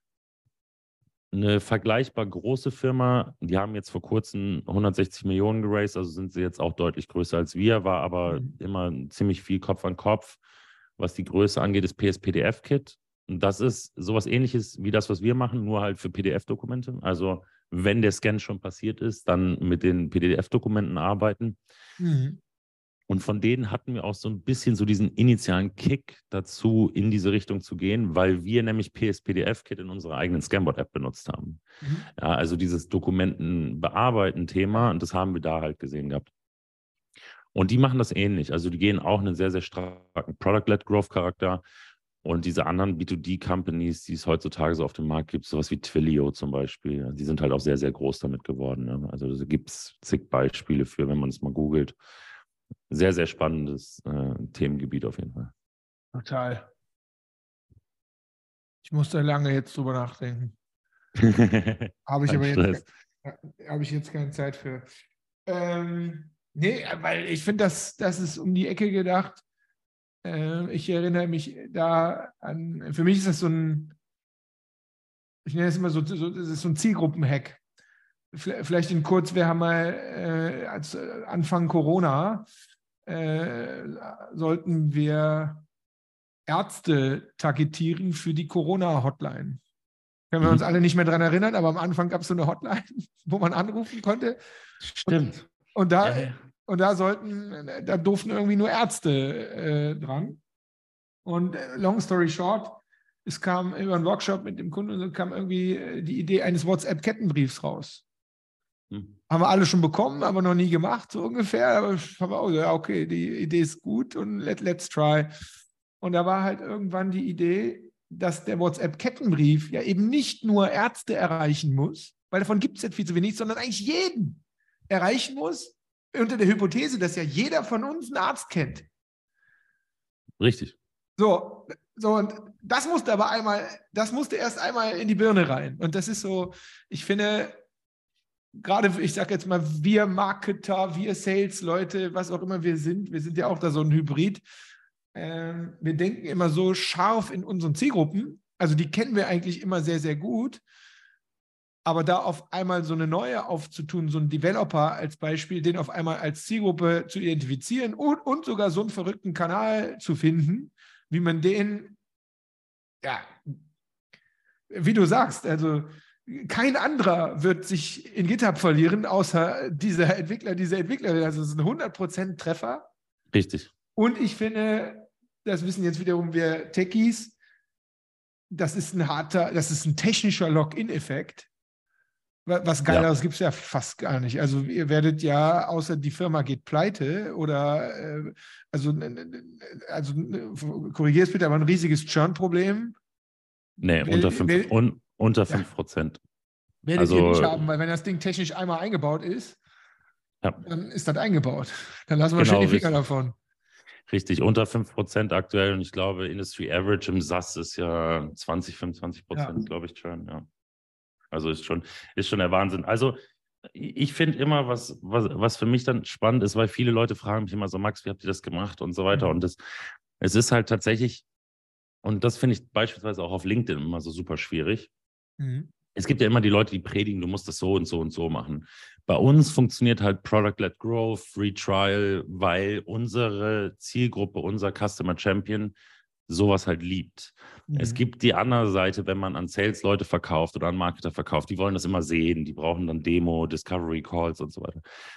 B: eine vergleichbar große Firma, die haben jetzt vor kurzem 160 Millionen geraced, also sind sie jetzt auch deutlich größer als wir, war aber immer ziemlich viel Kopf an Kopf. Was die Größe angeht, ist PSPDF-Kit. Und das ist sowas Ähnliches wie das, was wir machen, nur halt für PDF-Dokumente. Also wenn der Scan schon passiert ist, dann mit den PDF-Dokumenten arbeiten. Und von denen hatten wir auch so ein bisschen so diesen initialen Kick dazu, in diese Richtung zu gehen, weil wir nämlich PSPDF-Kit in unserer eigenen Scamboard-App benutzt haben. Ja, also dieses Dokumentenbearbeiten-Thema, und das haben wir da halt gesehen gehabt. Und die machen das ähnlich. Also die gehen auch einen sehr, sehr starken Product-led-Growth-Charakter. Und diese anderen B2D-Companies, die es heutzutage so auf dem Markt gibt, sowas wie Twilio zum Beispiel, die sind halt auch sehr, sehr groß damit geworden. Ne? Also da gibt es zig Beispiele für, wenn man es mal googelt. Sehr, sehr spannendes Themengebiet auf jeden Fall.
A: Total. Ich muss da lange jetzt drüber nachdenken. Habe ich aber jetzt keine Zeit für. Nee, weil ich finde, das ist um die Ecke gedacht. Ich erinnere mich da an, für mich ist das so ein, ich nenne es immer das ist so ein Zielgruppenhack. Vielleicht in kurz, wir haben mal als Anfang Corona sollten wir Ärzte targetieren für die Corona-Hotline. Können wir uns alle nicht mehr daran erinnern, aber am Anfang gab es so eine Hotline, wo man anrufen konnte.
B: Stimmt.
A: Und da durften irgendwie nur Ärzte dran. Und long story short, es kam über einen Workshop mit dem Kunden und so kam irgendwie die Idee eines WhatsApp-Kettenbriefs raus. Haben wir alle schon bekommen, aber noch nie gemacht, so ungefähr. Aber haben wir auch gesagt, ja, okay, die Idee ist gut und let's try. Und da war halt irgendwann die Idee, dass der WhatsApp-Kettenbrief ja eben nicht nur Ärzte erreichen muss, weil davon gibt es jetzt viel zu wenig, sondern eigentlich jeden erreichen muss, unter der Hypothese, dass ja jeder von uns einen Arzt kennt.
B: Richtig.
A: So, und das musste erst einmal in die Birne rein. Und das ist so, ich finde, gerade, ich sage jetzt mal, wir Marketer, wir Sales-Leute, was auch immer wir sind ja auch da so ein Hybrid. Wir denken immer so scharf in unseren Zielgruppen, also die kennen wir eigentlich immer sehr, sehr gut, aber da auf einmal so eine neue aufzutun, so einen Developer als Beispiel, den auf einmal als Zielgruppe zu identifizieren und sogar so einen verrückten Kanal zu finden, wie man den, ja, wie du sagst, also kein anderer wird sich in GitHub verlieren, außer dieser Entwickler, diese Entwicklerin. Also es ist ein 100% Treffer.
B: Richtig.
A: Und ich finde, das wissen jetzt wiederum wir Techies, das ist ein technischer Login-Effekt. Was Geileres gibt es ja fast gar nicht. Also ihr werdet ja, außer die Firma geht pleite oder, korrigier es bitte, aber ein riesiges Churn-Problem.
B: Nee, unter 5%.
A: Werdet ihr nicht haben, weil wenn das Ding technisch einmal eingebaut ist, dann ist das eingebaut. Dann lassen wir schön die Finger davon.
B: Richtig, unter 5% aktuell und ich glaube, Industry Average im SaaS ist ja 20-25%, glaube ich, Churn, ja. Also ist schon der Wahnsinn. Also ich finde immer, was für mich dann spannend ist, weil viele Leute fragen mich immer so, Max, wie habt ihr das gemacht und so weiter. Und es ist halt tatsächlich, und das finde ich beispielsweise auch auf LinkedIn immer so super schwierig. Es gibt ja immer die Leute, die predigen, du musst das so und so und so machen. Bei uns funktioniert halt Product-led Growth, Free Trial, weil unsere Zielgruppe, unser Customer Champion sowas halt liebt. Es gibt die andere Seite, wenn man an Sales-Leute verkauft oder an Marketer verkauft, die wollen das immer sehen, die brauchen dann Demo, Discovery Calls und so weiter.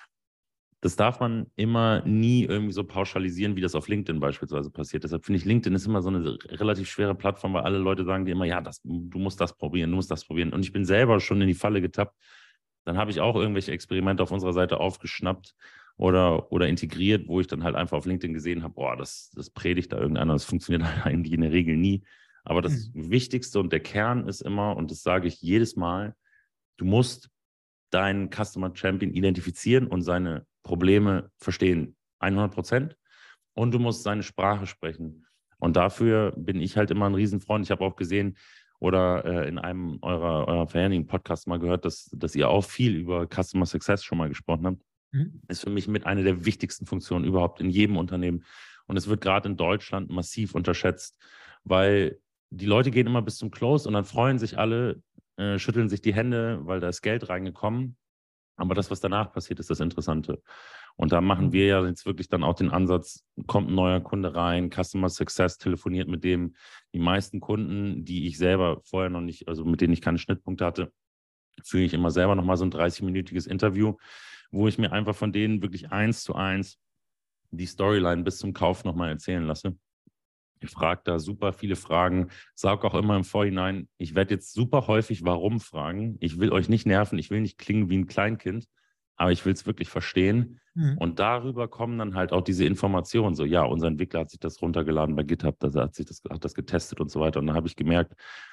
B: Das darf man immer nie irgendwie so pauschalisieren, wie das auf LinkedIn beispielsweise passiert. Deshalb finde ich, LinkedIn ist immer so eine relativ schwere Plattform, weil alle Leute sagen dir immer, ja, du musst das probieren, du musst das probieren. Und ich bin selber schon in die Falle getappt. Dann habe ich auch irgendwelche Experimente auf unserer Seite aufgeschnappt oder integriert, wo ich dann halt einfach auf LinkedIn gesehen habe, boah, das predigt da irgendeiner, das funktioniert halt eigentlich in der Regel nie. Aber das Wichtigste und der Kern ist immer, und das sage ich jedes Mal, du musst deinen Customer Champion identifizieren und seine Probleme verstehen, 100%. Und du musst seine Sprache sprechen. Und dafür bin ich halt immer ein Riesenfreund. Ich habe auch gesehen oder in einem eurer vorherigen Podcasts mal gehört, dass ihr auch viel über Customer Success schon mal gesprochen habt. Ist für mich mit einer der wichtigsten Funktionen überhaupt in jedem Unternehmen. Und es wird gerade in Deutschland massiv unterschätzt, weil die Leute gehen immer bis zum Close und dann freuen sich alle, schütteln sich die Hände, weil da ist Geld reingekommen. Aber das, was danach passiert, ist das Interessante. Und da machen wir ja jetzt wirklich dann auch den Ansatz, kommt ein neuer Kunde rein, Customer Success telefoniert mit dem. Die meisten Kunden, die ich selber vorher noch nicht, also mit denen ich keine Schnittpunkte hatte, führe ich immer selber nochmal so ein 30-minütiges Interview, wo ich mir einfach von denen wirklich 1:1 die Storyline bis zum Kauf nochmal erzählen lasse. Ich frage da super viele Fragen, sage auch immer im Vorhinein, ich werde jetzt super häufig warum fragen. Ich will euch nicht nerven, ich will nicht klingen wie ein Kleinkind, aber ich will es wirklich verstehen. Und darüber kommen dann halt auch diese Informationen. So, ja, unser Entwickler hat sich das runtergeladen bei GitHub, hat das getestet und so weiter. Und dann habe ich gemerkt,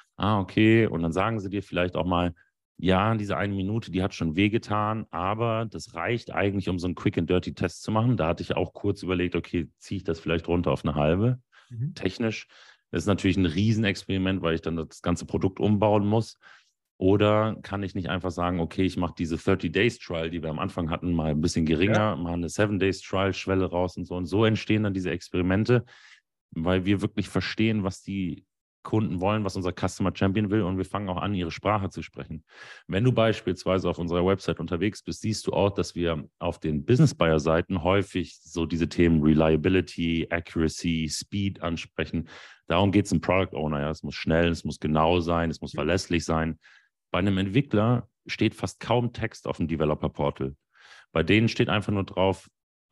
B: okay. Und dann sagen sie dir vielleicht auch mal, ja, diese 1 Minute, die hat schon wehgetan, aber das reicht eigentlich, um so einen Quick-and-Dirty-Test zu machen. Da hatte ich auch kurz überlegt, okay, ziehe ich das vielleicht runter auf eine halbe. Technisch. Das ist natürlich ein Riesenexperiment, weil ich dann das ganze Produkt umbauen muss. Oder kann ich nicht einfach sagen, okay, ich mache diese 30-Days-Trial, die wir am Anfang hatten, mal ein bisschen geringer, mal eine 7-Days-Trial-Schwelle raus und so. Und so entstehen dann diese Experimente, weil wir wirklich verstehen, was die Kunden wollen, was unser Customer Champion will, und wir fangen auch an, ihre Sprache zu sprechen. Wenn du beispielsweise auf unserer Website unterwegs bist, siehst du auch, dass wir auf den Business-Buyer-Seiten häufig so diese Themen Reliability, Accuracy, Speed ansprechen. Darum geht es im Product Owner. Ja. Es muss schnell, es muss genau sein, es muss verlässlich sein. Bei einem Entwickler steht fast kaum Text auf dem Developer-Portal. Bei denen steht einfach nur drauf,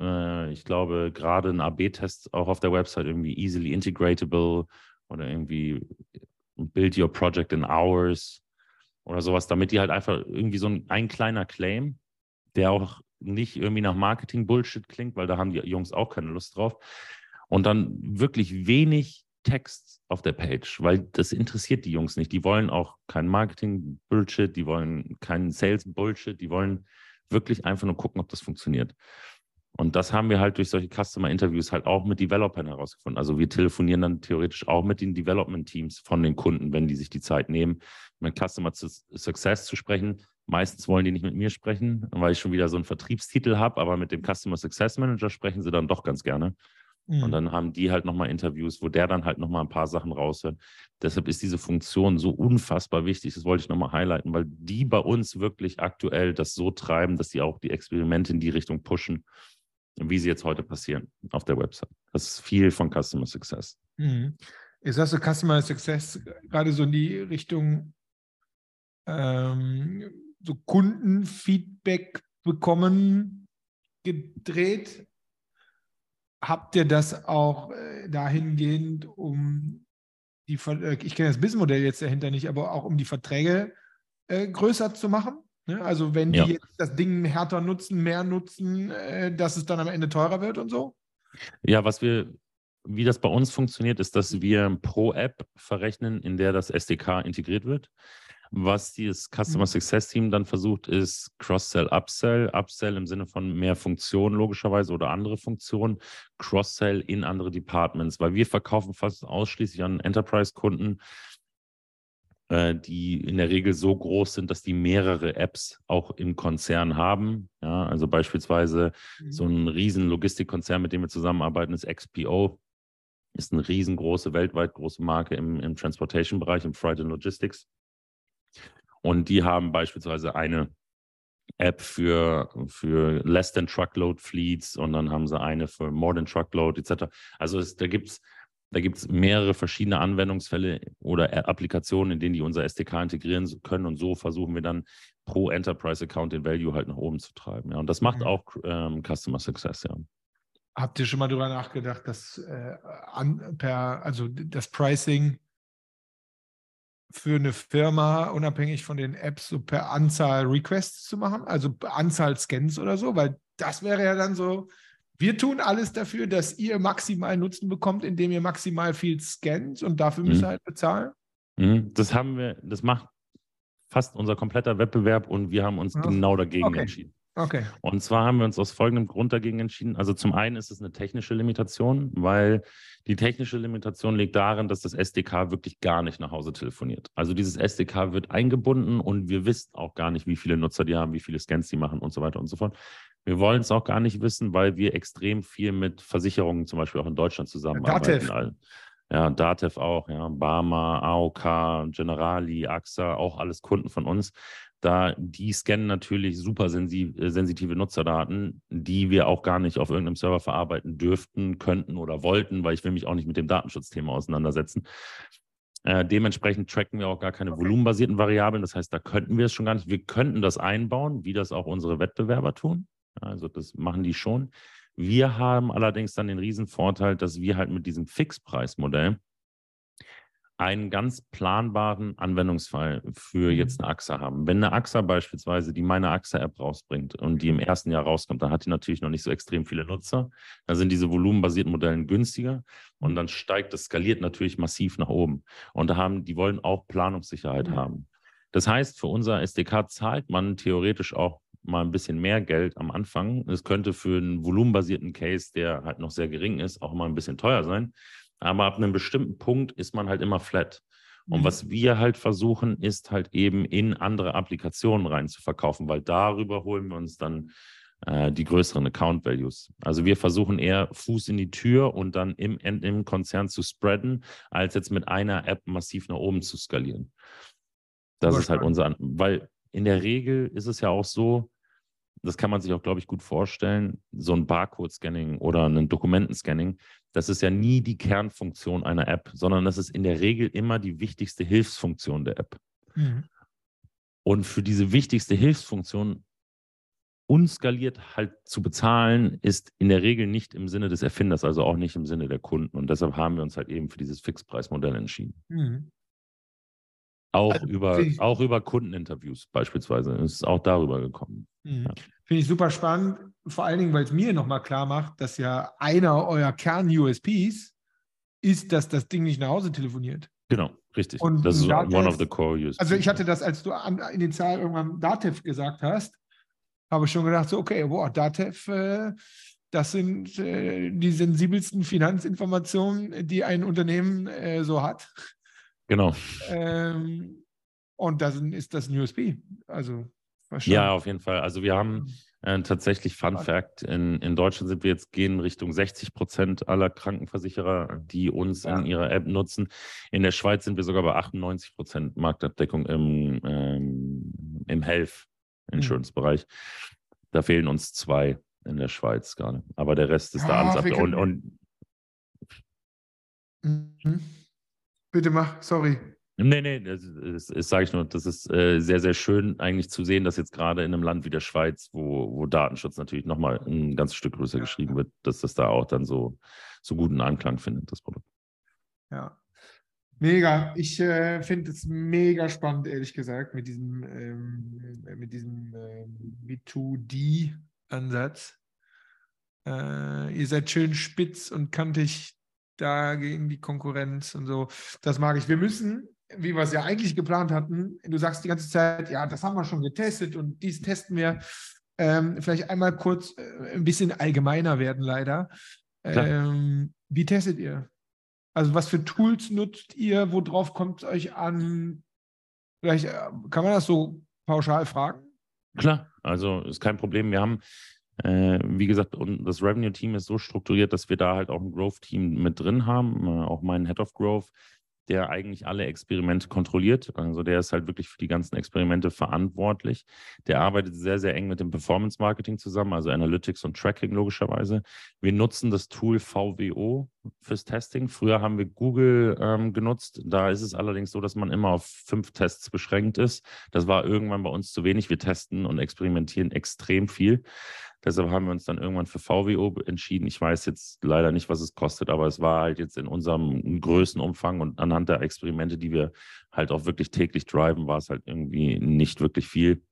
B: ich glaube, gerade ein AB-Test auch auf der Website irgendwie easily integratable oder irgendwie build your project in hours oder sowas, damit die halt einfach irgendwie so ein kleiner Claim, der auch nicht irgendwie nach Marketing-Bullshit klingt, weil da haben die Jungs auch keine Lust drauf. Und dann wirklich wenig Text auf der Page, weil das interessiert die Jungs nicht. Die wollen auch kein Marketing-Bullshit, die wollen keinen Sales-Bullshit, die wollen wirklich einfach nur gucken, ob das funktioniert. Und das haben wir halt durch solche Customer-Interviews halt auch mit Developern herausgefunden. Also wir telefonieren dann theoretisch auch mit den Development-Teams von den Kunden, wenn die sich die Zeit nehmen, mit Customer Success zu sprechen. Meistens wollen die nicht mit mir sprechen, weil ich schon wieder so einen Vertriebstitel habe, aber mit dem Customer Success Manager sprechen sie dann doch ganz gerne. Und dann haben die halt nochmal Interviews, wo der dann halt nochmal ein paar Sachen raushört. Deshalb ist diese Funktion so unfassbar wichtig. Das wollte ich nochmal highlighten, weil die bei uns wirklich aktuell das so treiben, dass die auch die Experimente in die Richtung pushen, wie sie jetzt heute passieren auf der Website. Das ist viel von Customer Success.
A: Jetzt hast du Customer Success gerade so in die Richtung so Kundenfeedback bekommen gedreht. Habt ihr das auch dahingehend, ich kenne das Businessmodell jetzt dahinter nicht, aber auch um die Verträge größer zu machen? Ne? Also wenn die jetzt das Ding härter nutzen, mehr nutzen, dass es dann am Ende teurer wird und so?
B: Ja, wie das bei uns funktioniert, ist, dass wir pro App verrechnen, in der das SDK integriert wird. Was dieses Customer Success Team dann versucht, ist Cross-Sell, Upsell. Upsell im Sinne von mehr Funktionen logischerweise oder andere Funktionen. Cross-Sell in andere Departments, weil wir verkaufen fast ausschließlich an Enterprise-Kunden, die in der Regel so groß sind, dass die mehrere Apps auch im Konzern haben. Ja, also beispielsweise so ein riesen Logistikkonzern, mit dem wir zusammenarbeiten, ist XPO. Ist eine riesengroße, weltweit große Marke im Transportation-Bereich, im Freight and Logistics. Und die haben beispielsweise eine App für Less than Truckload Fleets und dann haben sie eine für More than Truckload etc. Also da gibt's mehrere verschiedene Anwendungsfälle oder Applikationen, in denen die unser SDK integrieren können, und so versuchen wir dann pro Enterprise Account den Value halt nach oben zu treiben. Ja. Und das macht auch Customer Success, ja.
A: Habt ihr schon mal darüber nachgedacht, dass das Pricing für eine Firma, unabhängig von den Apps, so per Anzahl Requests zu machen, also Anzahl Scans oder so, weil das wäre ja dann so, wir tun alles dafür, dass ihr maximal Nutzen bekommt, indem ihr maximal viel scannt, und dafür müsst ihr halt bezahlen?
B: Das macht fast unser kompletter Wettbewerb, und wir haben uns genau dagegen entschieden.
A: Okay.
B: Und zwar haben wir uns aus folgendem Grund dagegen entschieden. Also zum einen ist es eine technische Limitation, weil die technische Limitation liegt darin, dass das SDK wirklich gar nicht nach Hause telefoniert. Also dieses SDK wird eingebunden und wir wissen auch gar nicht, wie viele Nutzer die haben, wie viele Scans die machen und so weiter und so fort. Wir wollen es auch gar nicht wissen, weil wir extrem viel mit Versicherungen zum Beispiel auch in Deutschland zusammenarbeiten.
A: DATEV.
B: Ja, DATEV auch, ja, Barmer, AOK, Generali, AXA, auch alles Kunden von uns. Die scannen natürlich super sensitive Nutzerdaten, die wir auch gar nicht auf irgendeinem Server verarbeiten dürften, könnten oder wollten, weil ich will mich auch nicht mit dem Datenschutzthema auseinandersetzen. Dementsprechend tracken wir auch gar keine volumenbasierten Variablen. Das heißt, da könnten wir es schon gar nicht. Wir könnten das einbauen, wie das auch unsere Wettbewerber tun. Also das machen die schon. Wir haben allerdings dann den Riesenvorteil, dass wir halt mit diesem Fixpreismodell einen ganz planbaren Anwendungsfall für jetzt eine AXA haben. Wenn eine AXA beispielsweise die meine AXA-App rausbringt und die im ersten Jahr rauskommt, dann hat die natürlich noch nicht so extrem viele Nutzer. Dann sind diese volumenbasierten Modelle günstiger und dann skaliert natürlich massiv nach oben. Und die wollen auch Planungssicherheit haben. Das heißt, für unser SDK zahlt man theoretisch auch mal ein bisschen mehr Geld am Anfang. Es könnte für einen volumenbasierten Case, der halt noch sehr gering ist, auch mal ein bisschen teuer sein. Aber ab einem bestimmten Punkt ist man halt immer flat. Und was wir halt versuchen, ist halt eben in andere Applikationen rein zu verkaufen, weil darüber holen wir uns dann die größeren Account Values. Also wir versuchen eher Fuß in die Tür und dann im Konzern zu spreaden, als jetzt mit einer App massiv nach oben zu skalieren. Das ist halt weil in der Regel ist es ja auch so, das kann man sich auch, glaube ich, gut vorstellen, so ein Barcode-Scanning oder ein Dokumentenscanning, das ist ja nie die Kernfunktion einer App, sondern das ist in der Regel immer die wichtigste Hilfsfunktion der App. Und für diese wichtigste Hilfsfunktion unskaliert halt zu bezahlen, ist in der Regel nicht im Sinne des Erfinders, also auch nicht im Sinne der Kunden. Und deshalb haben wir uns halt eben für dieses Fixpreismodell entschieden. Auch über Kundeninterviews beispielsweise. Es ist auch darüber gekommen.
A: Ja. Finde ich super spannend, vor allen Dingen, weil es mir nochmal klar macht, dass ja einer eurer Kern-USPs ist, dass das Ding nicht nach Hause telefoniert.
B: Genau, richtig.
A: Und
B: das ist
A: Datev,
B: one of the core USPs.
A: Also ich hatte das, als du initial irgendwann Datev gesagt hast, habe ich schon gedacht, so okay, boah, Datev, das sind die sensibelsten Finanzinformationen, die ein Unternehmen so hat.
B: Genau.
A: Und dann ist das ein USP. Also
B: ja, auf jeden Fall. Also wir haben tatsächlich, Fun Fact, in Deutschland sind wir jetzt, gehen Richtung 60% aller Krankenversicherer, die uns in ihrer App nutzen. In der Schweiz sind wir sogar bei 98% Marktabdeckung im Health Insurance-Bereich. Da fehlen uns 2 in der Schweiz gerade. Aber der Rest ist da alles abgedeckt.
A: Bitte mach, sorry.
B: Nee, das sage ich nur, das ist sehr, sehr schön eigentlich zu sehen, dass jetzt gerade in einem Land wie der Schweiz, wo Datenschutz natürlich nochmal ein ganzes Stück größer geschrieben wird, dass das da auch dann so guten Anklang findet, das Produkt.
A: Ja, mega. Ich finde es mega spannend, ehrlich gesagt, mit diesem B2D-Ansatz. Ihr seid schön spitz und kantig da gegen die Konkurrenz und so. Das mag ich. Wir müssen, wie wir es ja eigentlich geplant hatten, du sagst die ganze Zeit, ja, das haben wir schon getestet und dies testen wir. Vielleicht einmal kurz ein bisschen allgemeiner werden, leider. Wie testet ihr? Also was für Tools nutzt ihr? Worauf kommt es euch an? Vielleicht kann man das so pauschal fragen?
B: Klar, also ist kein Problem. Wir haben wie gesagt, und das Revenue-Team ist so strukturiert, dass wir da halt auch ein Growth-Team mit drin haben, auch meinen Head of Growth, der eigentlich alle Experimente kontrolliert. Also der ist halt wirklich für die ganzen Experimente verantwortlich. Der arbeitet sehr, sehr eng mit dem Performance-Marketing zusammen, also Analytics und Tracking logischerweise. Wir nutzen das Tool VWO fürs Testing. Früher haben wir Google genutzt. Da ist es allerdings so, dass man immer auf 5 Tests beschränkt ist. Das war irgendwann bei uns zu wenig. Wir testen und experimentieren extrem viel. Deshalb haben wir uns dann irgendwann für VWO entschieden. Ich weiß jetzt leider nicht, was es kostet, aber es war halt jetzt in unserem Größenumfang und anhand der Experimente, die wir halt auch wirklich täglich driven, war es halt irgendwie nicht wirklich viel.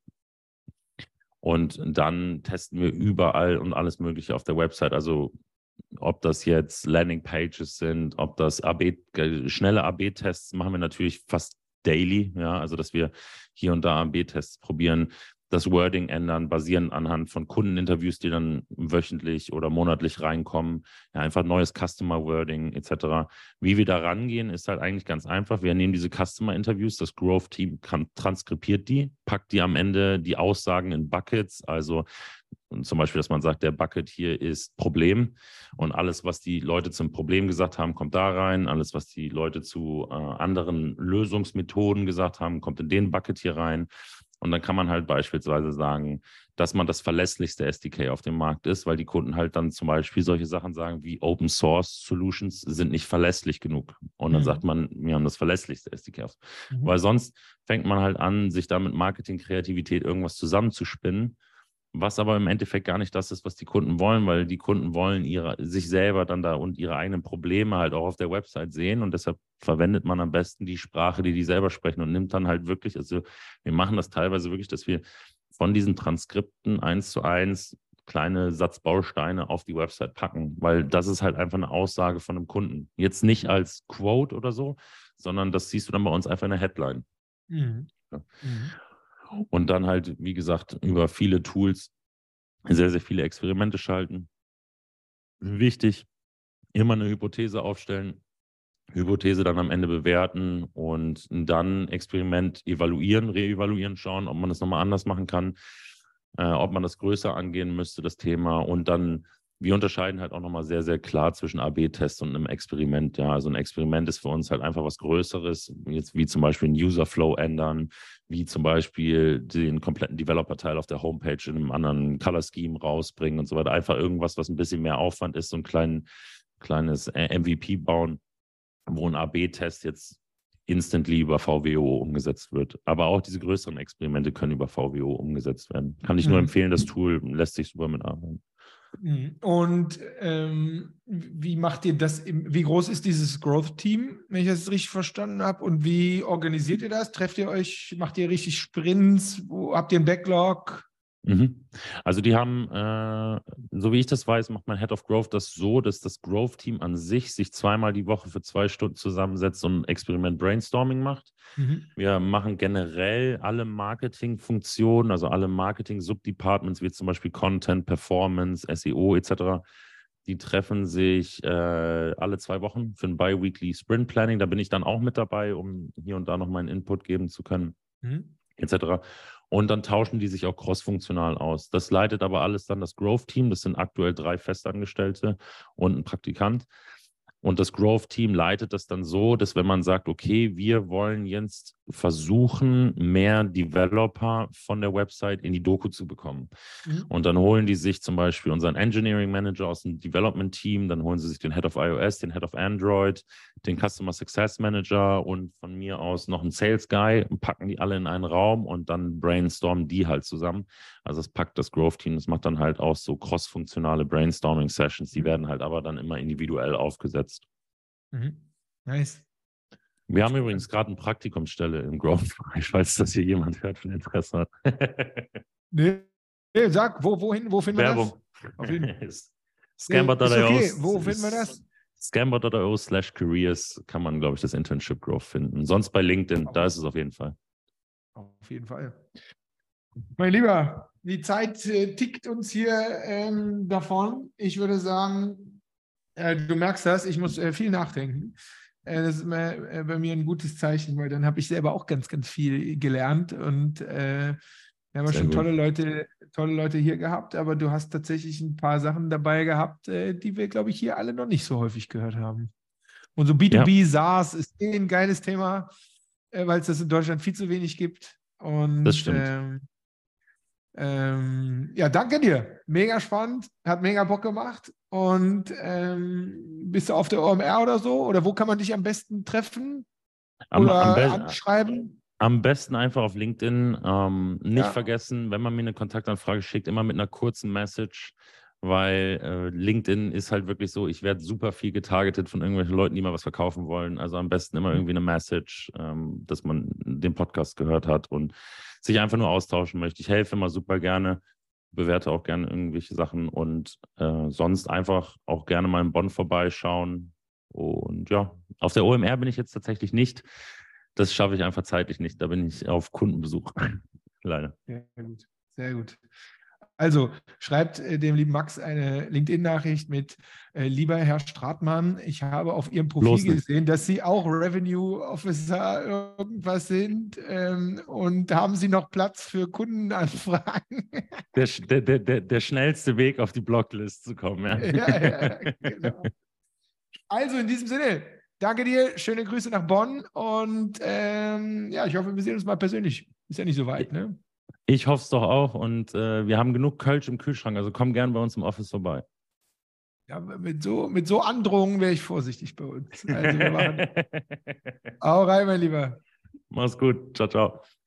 B: Und dann testen wir überall und alles Mögliche auf der Website. Also ob das jetzt Landingpages sind, ob das schnelle AB-Tests machen wir natürlich fast daily, ja, also dass wir hier und da AB-Tests probieren, das Wording ändern, basierend anhand von Kundeninterviews, die dann wöchentlich oder monatlich reinkommen. Ja, einfach neues Customer Wording etc. Wie wir da rangehen, ist halt eigentlich ganz einfach. Wir nehmen diese Customer Interviews, das Growth Team transkribiert die, packt die am Ende die Aussagen in Buckets, also zum Beispiel, dass man sagt, der Bucket hier ist Problem und alles, was die Leute zum Problem gesagt haben, kommt da rein. Alles, was die Leute zu anderen Lösungsmethoden gesagt haben, kommt in den Bucket hier rein. Und dann kann man halt beispielsweise sagen, dass man das verlässlichste SDK auf dem Markt ist, weil die Kunden halt dann zum Beispiel solche Sachen sagen wie Open Source Solutions sind nicht verlässlich genug. Und dann sagt man, wir haben das verlässlichste SDK auf. Weil sonst fängt man halt an, sich da mit Marketing-Kreativität irgendwas zusammenzuspinnen. was aber im Endeffekt gar nicht das ist, was die Kunden wollen, weil die Kunden wollen sich selber dann da und ihre eigenen Probleme halt auch auf der Website sehen und deshalb verwendet man am besten die Sprache, die selber sprechen und nimmt dann halt wirklich, also wir machen das teilweise wirklich, dass wir von diesen Transkripten 1:1 kleine Satzbausteine auf die Website packen, weil das ist halt einfach eine Aussage von einem Kunden. Jetzt nicht als Quote oder so, sondern das siehst du dann bei uns einfach in der Headline.
A: Mhm.
B: Ja.
A: Mhm.
B: Und dann halt, wie gesagt, über viele Tools sehr, sehr viele Experimente schalten. Wichtig, immer eine Hypothese aufstellen, Hypothese dann am Ende bewerten und dann Experiment evaluieren, reevaluieren, schauen, ob man das nochmal anders machen kann, ob man das größer angehen müsste, das Thema. Und dann, wir unterscheiden halt auch nochmal sehr, sehr klar zwischen AB-Test und einem Experiment. Ja, also ein Experiment ist für uns halt einfach was Größeres, jetzt wie zum Beispiel einen User-Flow ändern, wie zum Beispiel den kompletten Developer-Teil auf der Homepage in einem anderen Color-Scheme rausbringen und so weiter. Einfach irgendwas, was ein bisschen mehr Aufwand ist, so ein kleines MVP bauen, wo ein AB-Test jetzt instantly über VWO umgesetzt wird. Aber auch diese größeren Experimente können über VWO umgesetzt werden. Kann ich nur empfehlen, das Tool lässt sich super mitarbeiten.
A: Und wie macht ihr das? Wie groß ist dieses Growth-Team, wenn ich das richtig verstanden habe? Und wie organisiert ihr das? Trefft ihr euch? Macht ihr richtig Sprints? Habt ihr einen Backlog?
B: Also die haben, so wie ich das weiß, macht mein Head of Growth das so, dass das Growth-Team an sich zweimal die Woche für 2 Stunden zusammensetzt und ein Experiment Brainstorming macht. Wir machen generell alle Marketing-Funktionen, also alle Marketing-Subdepartments, wie zum Beispiel Content, Performance, SEO etc., die treffen sich alle 2 Wochen für ein Bi-Weekly Sprint Planning. Da bin ich dann auch mit dabei, um hier und da noch meinen Input geben zu können, etc. Und dann tauschen die sich auch crossfunktional aus. Das leitet aber alles dann das Growth-Team. Das sind aktuell 3 Festangestellte und ein Praktikant. Und das Growth-Team leitet das dann so, dass wenn man sagt, okay, wir wollen jetzt versuchen, mehr Developer von der Website in die Doku zu bekommen. Und dann holen die sich zum Beispiel unseren Engineering Manager aus dem Development-Team, dann holen sie sich den Head of iOS, den Head of Android, den Customer Success Manager und von mir aus noch einen Sales Guy und packen die alle in einen Raum und dann brainstormen die halt zusammen. Also das packt das Growth-Team, das macht dann halt auch so cross-funktionale Brainstorming-Sessions, die werden halt aber dann immer individuell aufgesetzt.
A: Nice.
B: Wir haben übrigens gerade eine Praktikumsstelle im Growth-Bereich, falls das hier jemand hört und Interesse hat.
A: Nee, sag, wo finden wir das? Auf jeden Fall.
B: Scamper.io.
A: Ist okay, wo finden wir das?
B: Scamper.io/careers kann man, glaube ich, das Internship Growth finden. Sonst bei LinkedIn, da ist es auf jeden Fall.
A: Auf jeden Fall. Mein Lieber, die Zeit tickt uns hier davon. Ich würde sagen, du merkst das, ich muss viel nachdenken. Das ist immer, bei mir ein gutes Zeichen, weil dann habe ich selber auch ganz, ganz viel gelernt und wir haben ja schon tolle Leute hier gehabt, aber du hast tatsächlich ein paar Sachen dabei gehabt, die wir, glaube ich, hier alle noch nicht so häufig gehört haben. Und so B2B, SaaS ist ein geiles Thema, weil es das in Deutschland viel zu wenig gibt. Und
B: das stimmt.
A: ja, danke dir. Mega spannend, hat mega Bock gemacht. Und bist du auf der OMR oder so? Oder wo kann man dich am besten treffen oder anschreiben?
B: Am besten einfach auf LinkedIn. Nicht vergessen, wenn man mir eine Kontaktanfrage schickt, immer mit einer kurzen Message, weil LinkedIn ist halt wirklich so, ich werde super viel getargetet von irgendwelchen Leuten, die mal was verkaufen wollen. Also am besten immer irgendwie eine Message, dass man den Podcast gehört hat und sich einfach nur austauschen möchte. Ich helfe immer super gerne, bewerte auch gerne irgendwelche Sachen und sonst einfach auch gerne mal in Bonn vorbeischauen. Und ja, auf der OMR bin ich jetzt tatsächlich nicht. Das schaffe ich einfach zeitlich nicht. Da bin ich auf Kundenbesuch. Leider.
A: Sehr gut. Sehr gut. Also schreibt dem lieben Max eine LinkedIn-Nachricht mit lieber Herr Stratmann, ich habe auf Ihrem Profil gesehen, dass Sie auch Revenue Officer irgendwas sind und haben Sie noch Platz für Kundenanfragen?
B: Der schnellste Weg auf die Blocklist zu kommen. Ja.
A: Genau. Also in diesem Sinne, danke dir, schöne Grüße nach Bonn und ja, ich hoffe, wir sehen uns mal persönlich. Ist ja nicht so weit, ne?
B: Ich hoffe es doch auch und wir haben genug Kölsch im Kühlschrank, also komm gern bei uns im Office vorbei.
A: Ja, mit so Androhungen wäre ich vorsichtig bei uns. Also wir machen. Hau rein, mein Lieber.
B: Mach's gut. Ciao, ciao.